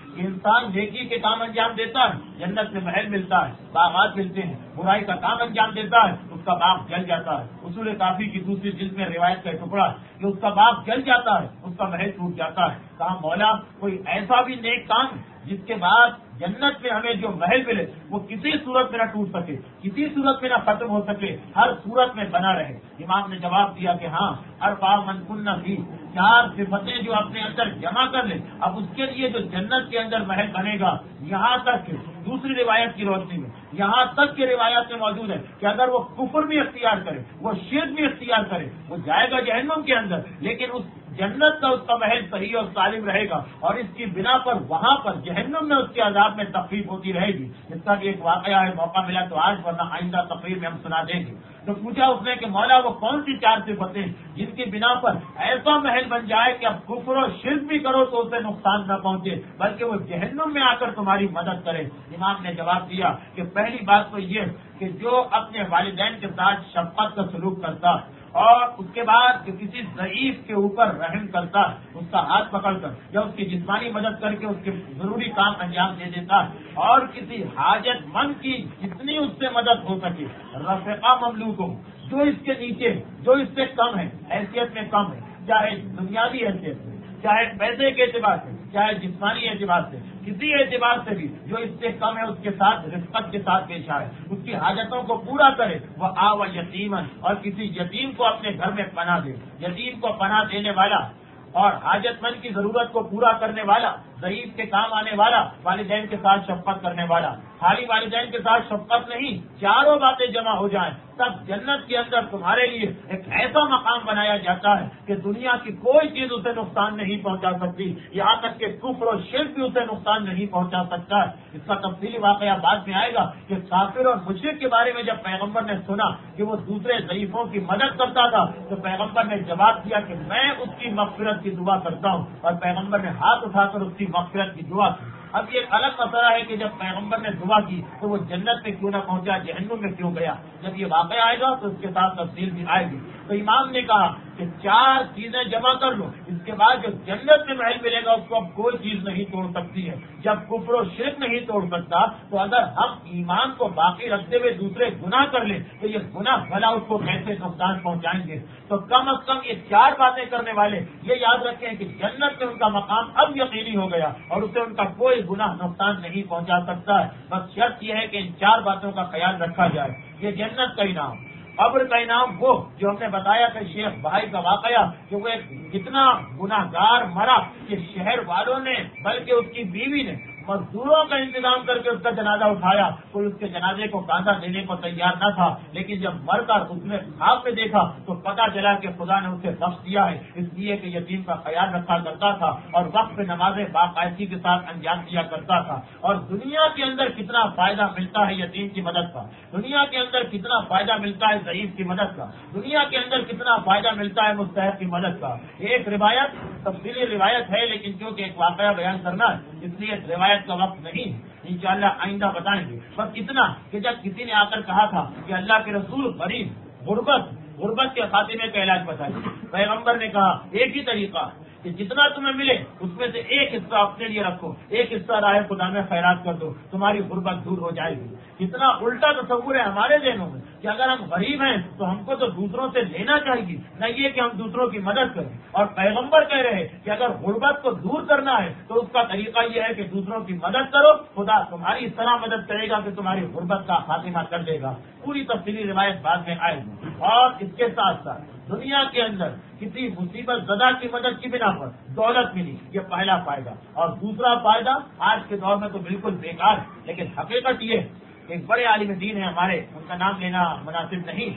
Speaker 1: کہ انسان نیکی کے کام انجام دیتا ہے، جنت میں محل ملتا ہے، باغات ملتے ہیں، برائی کا کام انجام دیتا ہے، اس کا باغ جل جاتا ہے۔ اصول کافی کی دوسری جلد میں روایت کا ٹکڑا کہ اس کا باغ جل جاتا ہے، اس کا محل ٹوٹ جاتا ہے۔ کہا مولا کوئی ایسا بھی نیک کام جس کے بعد جنت میں ہمیں جو محل ملے وہ کسی صورت میں نہ ٹوٹ سکے، کسی صورت میں نہ ختم ہو سکے، ہر صورت میں بنا رہے۔ امام نے جواب دیا کہ ہاں، اربع من کن فی، چار صفتیں جو اپنے اندر جمع کر لے، اب اس کے لیے جو جنت کے اندر محل بنے گا، یہاں تک کہ دوسری روایت کی روشنی میں یہاں تک کہ روایت میں موجود ہے کہ اگر وہ کفر بھی اختیار کرے، وہ شرک بھی اختیار کرے، وہ جائے گا جہنم کے اندر، لیکن اس جنت کا اس کا محل صحیح اور سالم رہے گا، اور اس کی بنا پر وہاں پر جہنم میں اس کے عذاب میں تخفیف ہوتی رہے گی۔ اس کا بھی ایک واقعہ ہے، موقع ملا تو آج ورنہ آئندہ تقریر میں ہم سنا دیں گے۔ تو پوچھا اس نے کہ مولا وہ کون سی چار صفتیں جن کی بنا پر ایسا محل بن جائے کہ اب کفر و شرک بھی کرو تو اسے نقصان نہ پہنچے، بلکہ وہ جہنم میں آ کر تمہاری مدد کرے؟ امام نے جواب دیا کہ پہلی بات تو یہ کہ جو اپنے والدین کے ساتھ شفقت کا سلوک کرتا اور اس کے بعد جو کسی ضعیف کے اوپر رحم کرتا، اس کا ہاتھ پکڑ کر یا اس کی جسمانی مدد کر کے اس کے ضروری کام انجام دے دیتا، اور کسی حاجت مند کی جتنی اس سے مدد ہو سکے، رفقا مملوکوں جو اس کے نیچے، جو اس سے کم ہے، حیثیت میں کم ہے، چاہے دنیاوی حیثیت سے، چاہے پیسے کے اعتبار سے، چاہے جسمانی اعتبار سے، کسی اعتبار سے بھی جو اس سے کم ہے اس کے ساتھ رفقت کے ساتھ پیش آئے، اس کی حاجتوں کو پورا کرے۔ وہ آو یتیمن، اور کسی یتیم کو اپنے گھر میں پناہ دے، یتیم کو پناہ دینے والا اور حاجت مند کی ضرورت کو پورا کرنے والا، ضعیف کے کام آنے والا، والدین کے ساتھ شفقت کرنے والا۔ خالی والدین کے ساتھ شفقت نہیں، چاروں باتیں جمع ہو جائیں تب جنت کے اندر تمہارے لیے ایک ایسا مقام بنایا جاتا ہے کہ دنیا کی کوئی چیز اسے نقصان نہیں پہنچا سکتی، یہاں تک کہ کفر و شرک بھی اسے نقصان نہیں پہنچا سکتا ہے۔ اس کا تفصیلی واقعہ بعد میں آئے گا کہ کافر اور مشرک کے بارے میں جب پیغمبر نے سنا کہ وہ دوسرے ضعیفوں کی مدد کرتا تھا تو پیغمبر نے جواب دیا کہ میں اس کی مغفرت کی دعا کرتا ہوں، اور پیغمبر نے ہاتھ اٹھا کر اس کی مغفرت کی دعا کی۔ اب یہ الگ مسئلہ ہے کہ جب پیغمبر نے دعا کی تو وہ جنت میں کیوں نہ پہنچا، جہنم میں کیوں گیا؟ جب یہ واقعہ آئے گا تو اس کے ساتھ تفصیل بھی آئے گی۔ تو امام نے کہا کہ چار چیزیں جمع کر لو، اس کے بعد جو جنت میں محل ملے گا اس کو اب کوئی چیز نہیں توڑ سکتی ہے۔ جب کفر و شرک نہیں توڑ سکتا تو اگر ہم ایمان کو باقی رکھتے ہوئے دوسرے گناہ کر لیں تو یہ گناہ بھلا اس کو کیسے نقصان پہنچائیں گے؟ تو کم از کم یہ چار باتیں کرنے والے یہ یاد رکھیں کہ جنت میں ان کا مقام اب یقینی ہو گیا اور اسے ان کا کوئی گناہ نقصان نہیں پہنچا سکتا ہے۔ بس شرط یہ ہے کہ ان چار باتوں کا خیال رکھا جائے۔ یہ جنت کا انعام، قبر کا انعام وہ جو ہم نے بتایا کہ شیخ بھائی کا واقعہ کہ وہ ایک اتنا گناہ گار مرا کہ شہر والوں نے بلکہ اس کی بیوی نے مزدوروں کا انتظام کر کے اس کا جنازہ اٹھایا، کوئی اس کے جنازے کو کاندھا دینے کو تیار نہ تھا، لیکن جب مر کر اس نے خواب میں دیکھا تو پتہ چلا کہ خدا نے اسے بخش دیا ہے، اس لیے کہ یتیم کا خیال رکھا کرتا تھا اور وقت پہ نمازیں باقاعدگی کے ساتھ انجام دیا کرتا تھا۔ اور دنیا کے اندر کتنا فائدہ ملتا ہے یتیم کی مدد کا، دنیا کے اندر کتنا فائدہ ملتا ہے ضعیف کی مدد کا، دنیا کے اندر کتنا فائدہ ملتا ہے مستحق کی مدد کا۔ ایک روایت تفصیلی روایت ہے لیکن کیونکہ ایک واقعہ بیان کرنا ہے اس لیے روایت کا وقت نہیں ہے، انشاءاللہ آئندہ بتائیں گے۔ بس اتنا کہ جب کسی نے آ کر کہا تھا کہ اللہ کے رسول غریب غربت غربت کے خاتمے کا علاج بتائیے، پیغمبر نے کہا ایک ہی طریقہ کہ جتنا تمہیں ملے اس میں سے ایک حصہ اپنے لیے رکھو، ایک حصہ راہ خدا میں خیرات کر دو، تمہاری غربت دور ہو جائے گی۔ کتنا الٹا تصور ہے ہمارے ذہنوں میں کہ اگر ہم غریب ہیں تو ہم کو تو دوسروں سے لینا چاہیے، نہ یہ کہ ہم دوسروں کی مدد کریں۔ اور پیغمبر کہہ رہے ہیں کہ اگر غربت کو دور کرنا ہے تو اس کا طریقہ یہ ہے کہ دوسروں کی مدد کرو، خدا تمہاری اس طرح مدد کرے گا کہ تمہاری غربت کا خاتمہ کر دے گا۔ پوری تفصیلی روایت بعد میں آئے گی۔ اور اس کے ساتھ ساتھ دنیا کے اندر کسی مصیبت زدہ کی مدد کی بنا پر دولت ملی، یہ پہلا فائدہ۔ اور دوسرا فائدہ آج کے دور میں تو بالکل بیکار ہے، لیکن حقیقت یہ ایک بڑے عالم دین ہیں ہمارے، ان کا نام لینا مناسب نہیں،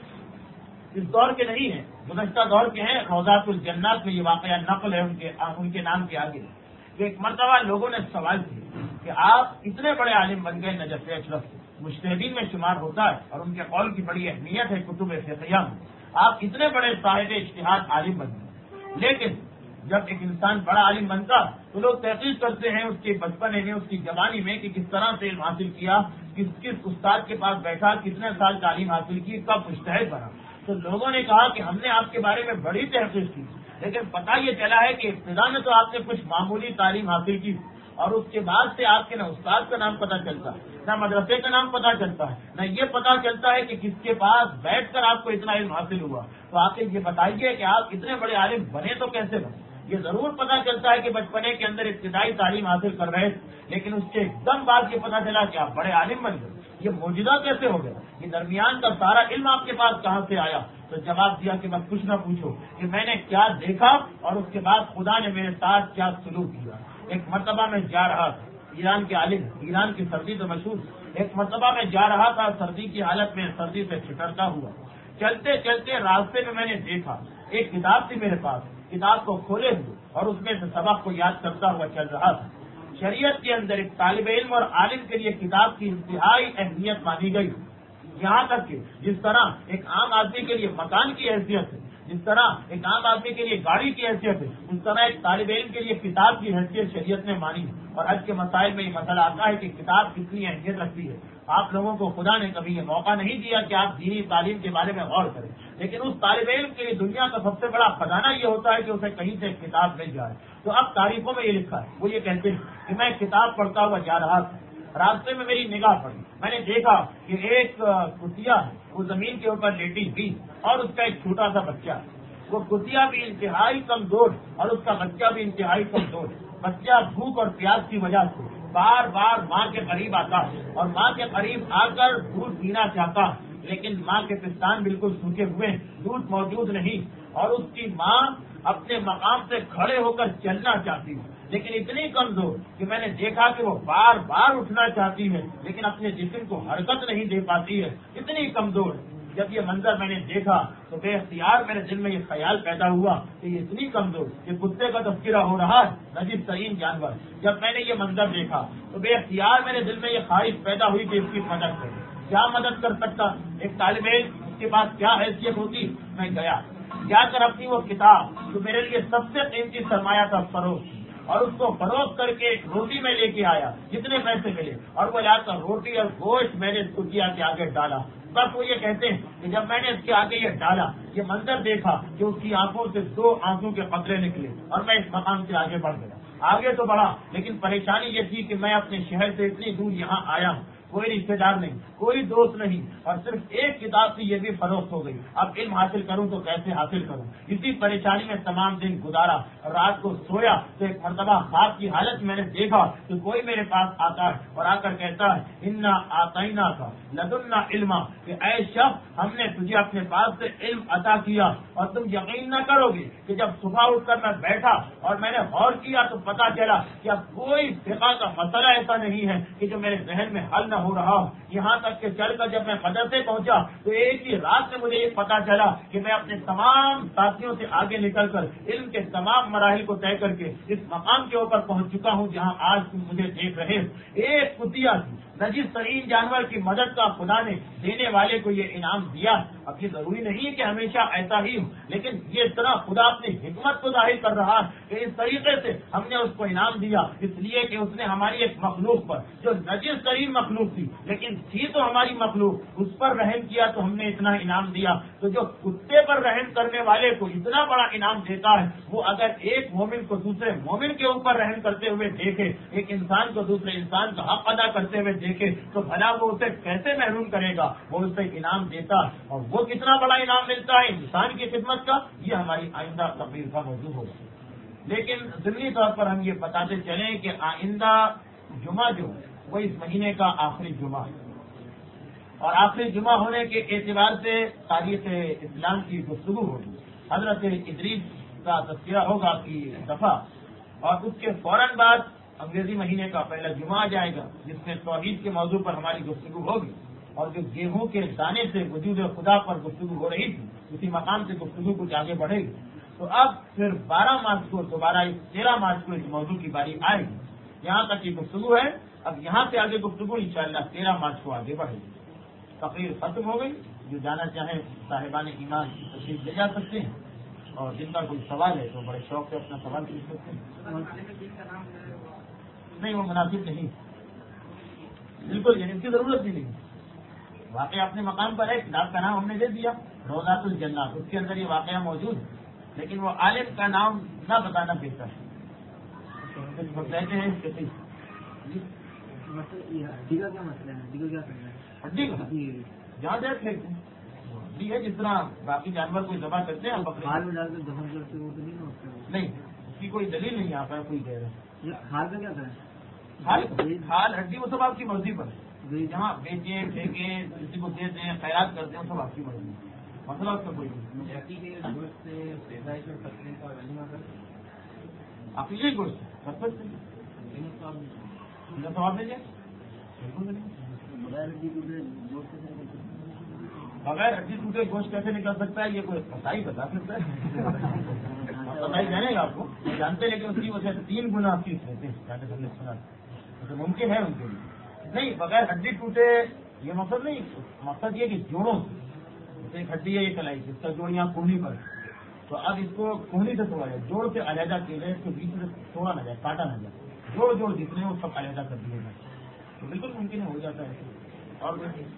Speaker 1: اس دور کے نہیں ہیں، گزشتہ دور کے ہیں، روضات الجنات میں یہ واقعہ نقل ہے ان کے ان کے نام کے آگے کہ ایک مرتبہ لوگوں نے سوال کیا کہ آپ اتنے بڑے عالم بن گئے، نجف اشرف مجتہدین میں شمار ہوتا ہے اور ان کے قول کی بڑی اہمیت ہے کتب فقہیہ میں، آپ اتنے بڑے صاحب اجتہاد عالم بن گئے، لیکن جب ایک انسان بڑا عالم بنتا تو لوگ تحقیق کرتے ہیں اس کے بچپن میں، اس کی جوانی میں کہ کس طرح سے علم حاصل کیا، کس کس استاد کے پاس بیٹھا، کتنے سال تعلیم حاصل کی، کب مجتہد بنا۔ تو لوگوں نے کہا کہ ہم نے آپ کے بارے میں بڑی تحقیق کی، لیکن پتہ یہ چلا ہے کہ ابتدا میں تو آپ نے کچھ معمولی تعلیم حاصل کی اور اس کے بعد سے آپ کے نہ استاد کا نام پتہ چلتا ہے، نہ مدرسے کا نام پتہ چلتا ہے، نہ یہ پتہ چلتا ہے کہ کس کے پاس بیٹھ کر آپ کو اتنا علم حاصل ہوا، تو آپ یہ بتائیے کہ آپ اتنے بڑے عالم بنے تو کیسے بنے؟ یہ ضرور پتہ چلتا ہے کہ بچپنے کے اندر ابتدائی تعلیم حاصل کر رہے تھے، لیکن اس کے ایک دم بعد یہ پتہ چلا کہ آپ بڑے عالم بن گئے۔ یہ معجزہ کیسے ہو گیا؟ یہ درمیان کا سارا علم آپ کے پاس کہاں سے آیا؟ تو جواب دیا کہ بس کچھ نہ پوچھو کہ میں نے کیا دیکھا اور اس کے بعد خدا نے میرے ساتھ کیا سلوک کیا۔ ایک مرتبہ میں جا رہا تھا، ایران کے عالم، ایران کی سردی تو مشہور، ایک مرتبہ میں جا رہا تھا سردی کی حالت میں، سردی سے چھٹرتا ہوا، چلتے چلتے راستے میں میں نے دیکھا ایک کتاب تھی میرے پاس، کتاب کو کھولے ہوئے اور اس میں سے سبق کو یاد کرتا ہوا چل رہا تھا۔ شریعت کے اندر ایک طالب علم اور عالم کے لیے کتاب کی انتہائی اہمیت مانی گئی، یہاں تک کہ جس طرح ایک عام آدمی کے لیے مکان کی حیثیت ہے، جس طرح ایک عام آدمی کے لیے گاڑی کی حیثیت ہے، اس طرح ایک طالب علم کے لیے کتاب کی حیثیت شریعت نے مانی ہے۔ اور آج کے مسائل میں یہ مسئلہ آتا ہے کہ کتاب کتنی اہمیت رکھتی ہے۔ آپ لوگوں کو خدا نے کبھی یہ موقع نہیں دیا کہ آپ دینی تعلیم کے بارے میں غور کریں، لیکن اس طالب علم کے لیے دنیا کا سب سے بڑا خزانہ یہ ہوتا ہے کہ اسے کہیں سے ایک کتاب مل جائے۔ تو اب تاریخوں میں یہ لکھا ہے، وہ یہ کہتے ہیں کہ میں کتاب پڑھتا ہوا جا رہا تھا، راستے میں میری نگاہ پڑی، میں نے دیکھا کہ ایک کتیا ہے، وہ زمین کے اوپر لیٹی ہوئی اور اس کا ایک چھوٹا سا بچہ ہے۔ وہ کتیا بھی انتہائی کمزور اور اس کا بچہ بھی انتہائی کمزور۔ بچہ بھوک اور پیاس کی وجہ سے بار بار ماں کے قریب آتا ہے اور ماں کے قریب آ کر دودھ پینا چاہتا ہے، لیکن ماں کے پستان بالکل سوکھے ہوئے، دودھ موجود نہیں، اور اس کی ماں اپنے مقام سے کھڑے ہو کر چلنا چاہتی ہے، لیکن اتنی کمزور کہ میں نے دیکھا کہ وہ بار بار اٹھنا چاہتی ہے لیکن اپنے جسم کو حرکت نہیں دے پاتی ہے، اتنی کمزور۔ جب یہ منظر میں نے دیکھا تو بے اختیار میرے دل میں یہ خیال پیدا ہوا کہ یہ اتنی کمزور، یہ کتے کا تذکرہ ہو رہا ہے، نجیب ترین جانور۔ جب میں نے یہ منظر دیکھا تو بے اختیار میرے دل میں یہ خواہش پیدا ہوئی کہ اس کی مدد کرے۔ کیا مدد کر سکتا ایک طالب علم، اس کے پاس کیا حیثیت ہوتی؟ میں گیا جا کر اپنی وہ کتاب جو میرے لیے سب سے قیمتی سرمایہ تھا فروخت کی، اور اس کو فروخت کر کے ایک روٹی میں لے کے آیا جتنے پیسے ملے، اور وہ لا کر روٹی اور گوشت میں نے کتیا کے آگے ڈالا۔ بس وہ یہ کہتے ہیں کہ جب میں نے اس کے آگے یہ ڈالا، یہ منظر دیکھا کہ اس کی آنکھوں سے دو آنسو کے قطرے نکلے اور میں اس مقام سے آگے بڑھ گیا۔ آگے تو بڑھا، لیکن پریشانی یہ تھی کہ میں اپنے شہر سے اتنی دور یہاں آیا ہوں، کوئی رشتے دار نہیں، کوئی دوست نہیں، اور صرف ایک کتاب سے یہ بھی فروخت ہو گئی، اب علم حاصل کروں تو کیسے حاصل کروں؟ اسی پریشانی میں تمام دن گزارا، اور رات کو سویا تو ایک مرتبہ خواب کی حالت میں نے دیکھا کہ کوئی میرے پاس آتا ہے اور آ کر کہتا ہے انا آتینا کا لدنا علما، کہ اے شخص ہم نے تجھے اپنے پاس سے علم عطا کیا، اور تم یقین نہ کرو گے کہ جب صبح اٹھ کر میں بیٹھا اور میں نے غور کیا تو پتا چلا کہ اب کوئی فقہ کا مسئلہ ایسا نہیں ہے کہ جو میرے ذہن میں حل نہ ہو رہا ہو۔ یہاں تک کہ چل کر جب میں مدرسے پہنچا تو ایک ہی رات میں مجھے یہ پتا چلا کہ میں اپنے تمام ساتھیوں سے آگے نکل کر علم کے تمام مراحل کو طے کر کے اس مقام کے اوپر پہنچ چکا ہوں جہاں آج تم مجھے دیکھ رہے ہو۔ ایک کتیا کی، نجیب ترین جانور کی مدد کا خدا نے دینے والے کو یہ انعام دیا۔ اب یہ ضروری نہیں ہے کہ ہمیشہ ایسا ہی ہو، لیکن یہ طرح خدا اپنی حکمت کو ظاہر کر رہا ہے کہ اس طریقے سے ہم نے اس کو انعام دیا، اس لیے کہ اس نے ہماری ایک مخلوق پر جو نجیب ترین مخلوق تھی لیکن تھی تو ہماری مخلوق، اس پر رحم کیا تو ہم نے اتنا انعام دیا۔ تو جو کتے پر رحم کرنے والے کو اتنا بڑا انعام دیتا ہے، وہ اگر ایک مومن کو دوسرے مومن کے اوپر رحم کرتے ہوئے دیکھے، ایک انسان کو دوسرے انسان کا حق ادا کرتے ہوئے دیکھے تو بھلا وہ اسے کیسے محروم کرے گا؟ وہ اسے انعام دیتا، اور وہ کتنا بڑا انعام ملتا ہے انسان کی خدمت کا، یہ ہماری آئندہ تقریر کا موضوع ہوگا۔ لیکن ضمنی طور پر ہم یہ بتاتے چلیں کہ آئندہ جمعہ جو وہ اس مہینے کا آخری جمعہ ہے، اور آخری جمعہ ہونے کے اعتبار سے تاریخ اسلام کی گفتگو ہوگی، حضرت ادریس کا تذکرہ ہوگا کی دفعہ، اور اس کے فوراً بعد انگریزی مہینے کا پہلا جمعہ آ جائے گا جس میں توحید کے موضوع پر ہماری گفتگو ہوگی، اور جو گیہوں کے دانے سے وجود خدا پر گفتگو ہو رہی تھی اسی مقام سے گفتگو کچھ آگے بڑھے گی۔ تو اب پھر بارہ مارچ کو دوبارہ تیرہ مارچ کو اس موضوع کی باری آئے گی۔ یہاں تک یہ گفتگو ہے، اب یہاں سے آگے گفتگو انشاءاللہ تیرہ مارچ کو آگے بڑھے گی۔ تقریر ختم ہو گئی، جو جانا چاہیں صاحبان ایمان تشریف لے جا سکتے ہیں، اور جن کا کوئی سوال ہے تو بڑے شوق سے اپنا سوال پوچھ سکتے ہیں۔ نہیں، وہ مناسب نہیں، بالکل یعنی اس کی ضرورت بھی نہیں۔ واقعہ اپنے مقام پر ہے، کتاب کا نام ہم نے دے دیا روضات الجنات، اس کے اندر یہ واقعہ موجود ہے، لیکن وہ عالم کا نام نہ بتانا بہتر ہے۔ کہتے ہیں
Speaker 2: ہڈی کا کیا مسئلہ ہے؟ ہڈی کا کیا کرنا ہے؟
Speaker 1: ہڈی کا جہاں جائے پھینک ہڈی ہے، جس طرح باقی جانور کوئی ذبح کرتے ہیں
Speaker 2: کھال میں ڈال کے دفن کرتے وہ تو نہیں ہوتا؟
Speaker 1: نہیں، اس کی کوئی دلیل نہیں آ پا کوئی کہہ رہا ہے.
Speaker 2: کھال کا کیا کریں؟
Speaker 1: کھال کھال ہڈی وہ سب آپ کی مرضی پر ہے، جہاں بیچے پھینکے کسی کو دے دیں خیرات کرتے ہیں وہ سب آپ کی مرضی ہے، مسئلہ اس کا کوئی نہیں. عقیقے گوشت کر سکتے ہیں، سواب دیں بالکل بغیر ہڈی ٹوٹے گوشت کیسے نکل سکتا ہے؟ یہ کوئی بتائی بتا سکتا ہے؟ بتائی جانے گا آپ کو جانتے، لیکن اس کی وجہ سے تین گنا آپ کی رہتے ہیں سنا ممکن ہے ان کے لیے. نہیں، بغیر ہڈی ٹوٹے یہ مقصد نہیں، مقصد یہ کہ جوڑوں جیسے ایک ہڈی ہے یہ کلائی جس کا جوڑ یہاں کوہنی پر، تو اب اس کو کوہنی سے توڑا جائے، جوڑ سے علیحدہ کیے جائے، اس کے بیچ میں توڑا نہ جائے، کاٹا نہ جائے، جوڑ جوڑ جتنے وہ سب علیحدہ کر دیے جائے تو بالکل ممکن ہو جاتا ہے. اور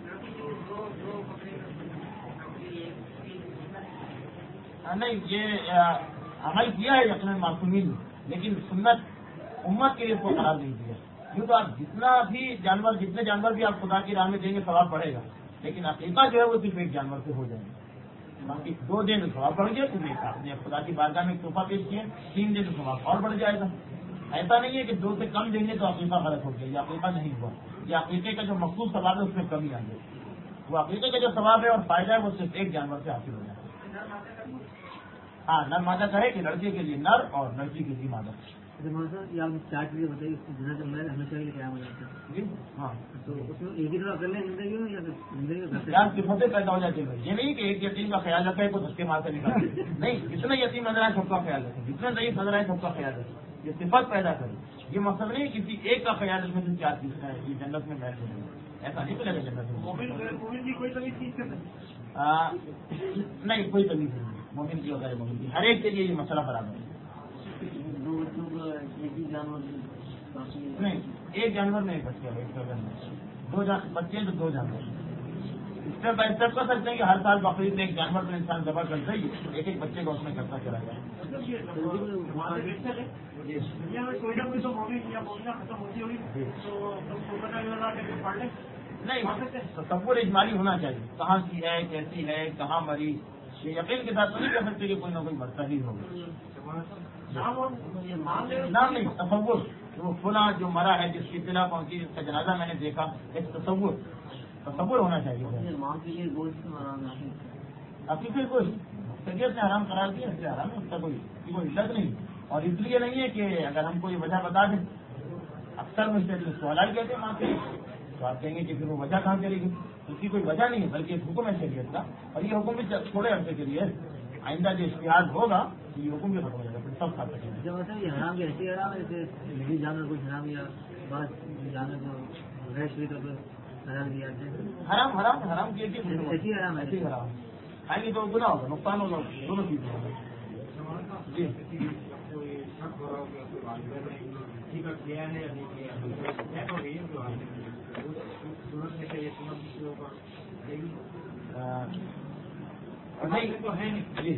Speaker 1: نہیں، یہ عمل کیا ہے یقیناً معصومین، لیکن سنت امت کے لیے اس کو قرار نہیں دیا. یوں تو آپ جتنا بھی جانور جتنے جانور بھی آپ خدا کی راہ میں دیں گے ثواب بڑھے گا، لیکن عقیقہ جو ہے وہ صرف ایک جانور سے ہو جائے گا. باقی دو دن ثواب بڑھ گیا، تمہیں آپ نے خدا کی بارگاہ میں تحفہ پیش کیا، تین دن ثواب اور بڑھ جائے گا. ایسا نہیں ہے کہ دو سے کم دیں گے تو عقیقہ غلط ہو گیا، یہ عقیقہ نہیں ہوا. یہ عقیقے کا جو مخصوص ثواب ہے اس میں کمی آ گئی. وہ عقیقے کا جو ثواب ہے اور فائدہ ہے وہ صرف ایک جانور سے حاصل ہو جائے گا. ہاں، نر مادہ کہے کہ لڑکے کے لیے نر اور لڑکی کے لیے مادہ.
Speaker 2: یہ آپ چار چیزیں بتائیے، میں ہمیشہ کے لیے قیام ہو جاتا ہے.
Speaker 1: ہاں،
Speaker 2: تو اس میں ایک ہی طرح کر لیں زندگی میں یا زندگی میں
Speaker 1: یار صفتیں پیدا ہو جاتی ہے. یہ نہیں کہ ایک یتیم کا خیال رکھے کوئی دھکے مار سے نکال نہیں، جتنے یتیم نظر آئے سب کا خیال رکھے، جتنے ضعیف نظر آئے سب کا خیال رکھے. یہ صفت پیدا کرے. یہ مقصد نہیں کسی ایک کا خیال رکھنے سے چار چیز ہے یہ جنت میں بیٹھ ہو، ایسا نہیں ملے گا جنت میں.
Speaker 2: کوئی تمیز
Speaker 1: نہیں، کوئی تمیز نہیں مومن کی ہوتا ہے، مومن کی ہر ایک کے لیے یہ مسئلہ برابر ہے. نہیں، ایک جانور میں ایک بچہ ہے، دو بچے ہیں تو دو جانور. اسٹیپ بائی اسٹیپ کر سکتے ہیں کہ ہر سال بقرعید میں ایک جانور میں انسان ذبح کرتا ہی ایک ایک بچے کا اس میں کرتا چلا جائے. نہیں، تصور اجمالی ہونا چاہیے، کہاں کی ہے، کیسی ہے، کہاں مری. یہ یقین کے ساتھ تو نہیں کہہ سکتے کہ کوئی نہ کوئی مرتا ہی ہوگا. نام نہیں، تصور وہ فلاں جو مرا ہے، جس کی اطلاع پہنچی، جس کا جنازہ میں نے دیکھا، ایک تصور تصور ہونا چاہیے. عقیقے کو طبیعت نے حرام قرار دیا، اس لیے حرام ہے، اس کا کوئی کوئی علت نہیں. اور اس لیے نہیں ہے کہ اگر ہم کو یہ وجہ بتا دیں، اکثر مجھ سے سوال کہتے ہیں ماں کے تو آپ کہیں گے کہ پھر وہ وجہ کہاں چلے گی. اس کی کوئی وجہ نہیں ہے، بلکہ ایک حکم ہے شریعت کا، اور یہ حکم بھی تھوڑے عرصے کے لیے. آئندہ جو اشتہار ہوگا یہ حکم بھی ختم ہو جائے گا، پھر سب کھا سکیں گے.
Speaker 2: جب مطلب یہ حرام ایسی حرام ہے جیسے جانور کچھ حرام یا بس جانور کو ریش بھی کر حرام دیا جاتے ہیں.
Speaker 1: حرام حرام حرام کی
Speaker 2: ایسی حرام ہے،
Speaker 1: ایسی حرام کھائیں گے تو گناہ ہوگا، نقصان ہوگا، دونوں چیزیں ہوگا. جی نہیں،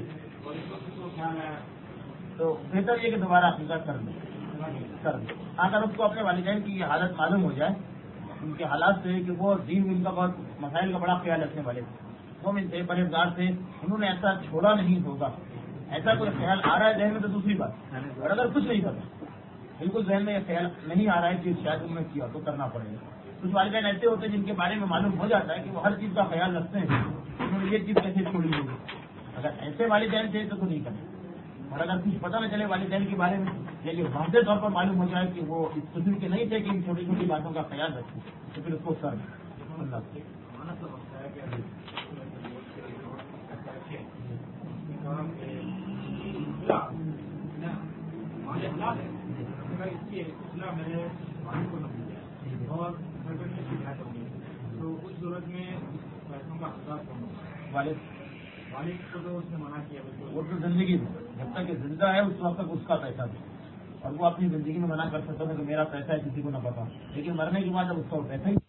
Speaker 1: تو بہتر یہ کہ دوبارہ عقیقہ کر لیں کر لیں اگر اس کو اپنے والدین کی یہ حالت معلوم ہو جائے، ان کے حالات سے کہ وہ دین ان کا بہت مسائل کا بڑا خیال رکھنے والے تھے، وہ ان سے پرہیزگار تھے، انہوں نے ایسا چھوڑا نہیں ہوگا، ایسا کوئی خیال آ رہا ہے ذہن میں تو دوسری بات. اور اگر کچھ نہیں پتا، بالکل ذہن میں یہ خیال نہیں آ رہا ہے کہ شاید انہوں نے کیا تو کرنا پڑے گا. کچھ والدین ایسے ہوتے ہیں جن کے بارے میں معلوم ہو جاتا ہے کہ وہ ہر چیز کا خیال رکھتے ہیں، انہوں نے یہ چیز کیسے چھوڑی ہوگی. اگر ایسے والدین تھے تو نہیں کریں. اور اگر کچھ پتہ نہ چلے والدین کے بارے میں، لیکن واضح طور پر معلوم ہو جائے کہ وہ اس قسم کے نہیں تھے کہ ان چھوٹی چھوٹی باتوں کا خیال رکھیں، تو پھر اس کو کر اللہ
Speaker 3: تو اس صورت میں پیسوں کا حساب
Speaker 1: والد
Speaker 3: والد کو تو اس نے منع کیا،
Speaker 1: وہ تو زندگی میں جب تک کہ زندہ ہے اس وقت تک اس کا پیسہ دے، اور وہ اپنی زندگی میں منع کر سکتا ہے کہ میرا پیسہ ہے کسی کو نہ پتا، لیکن مرنے کے بعد اب اس کا پیسہ ہی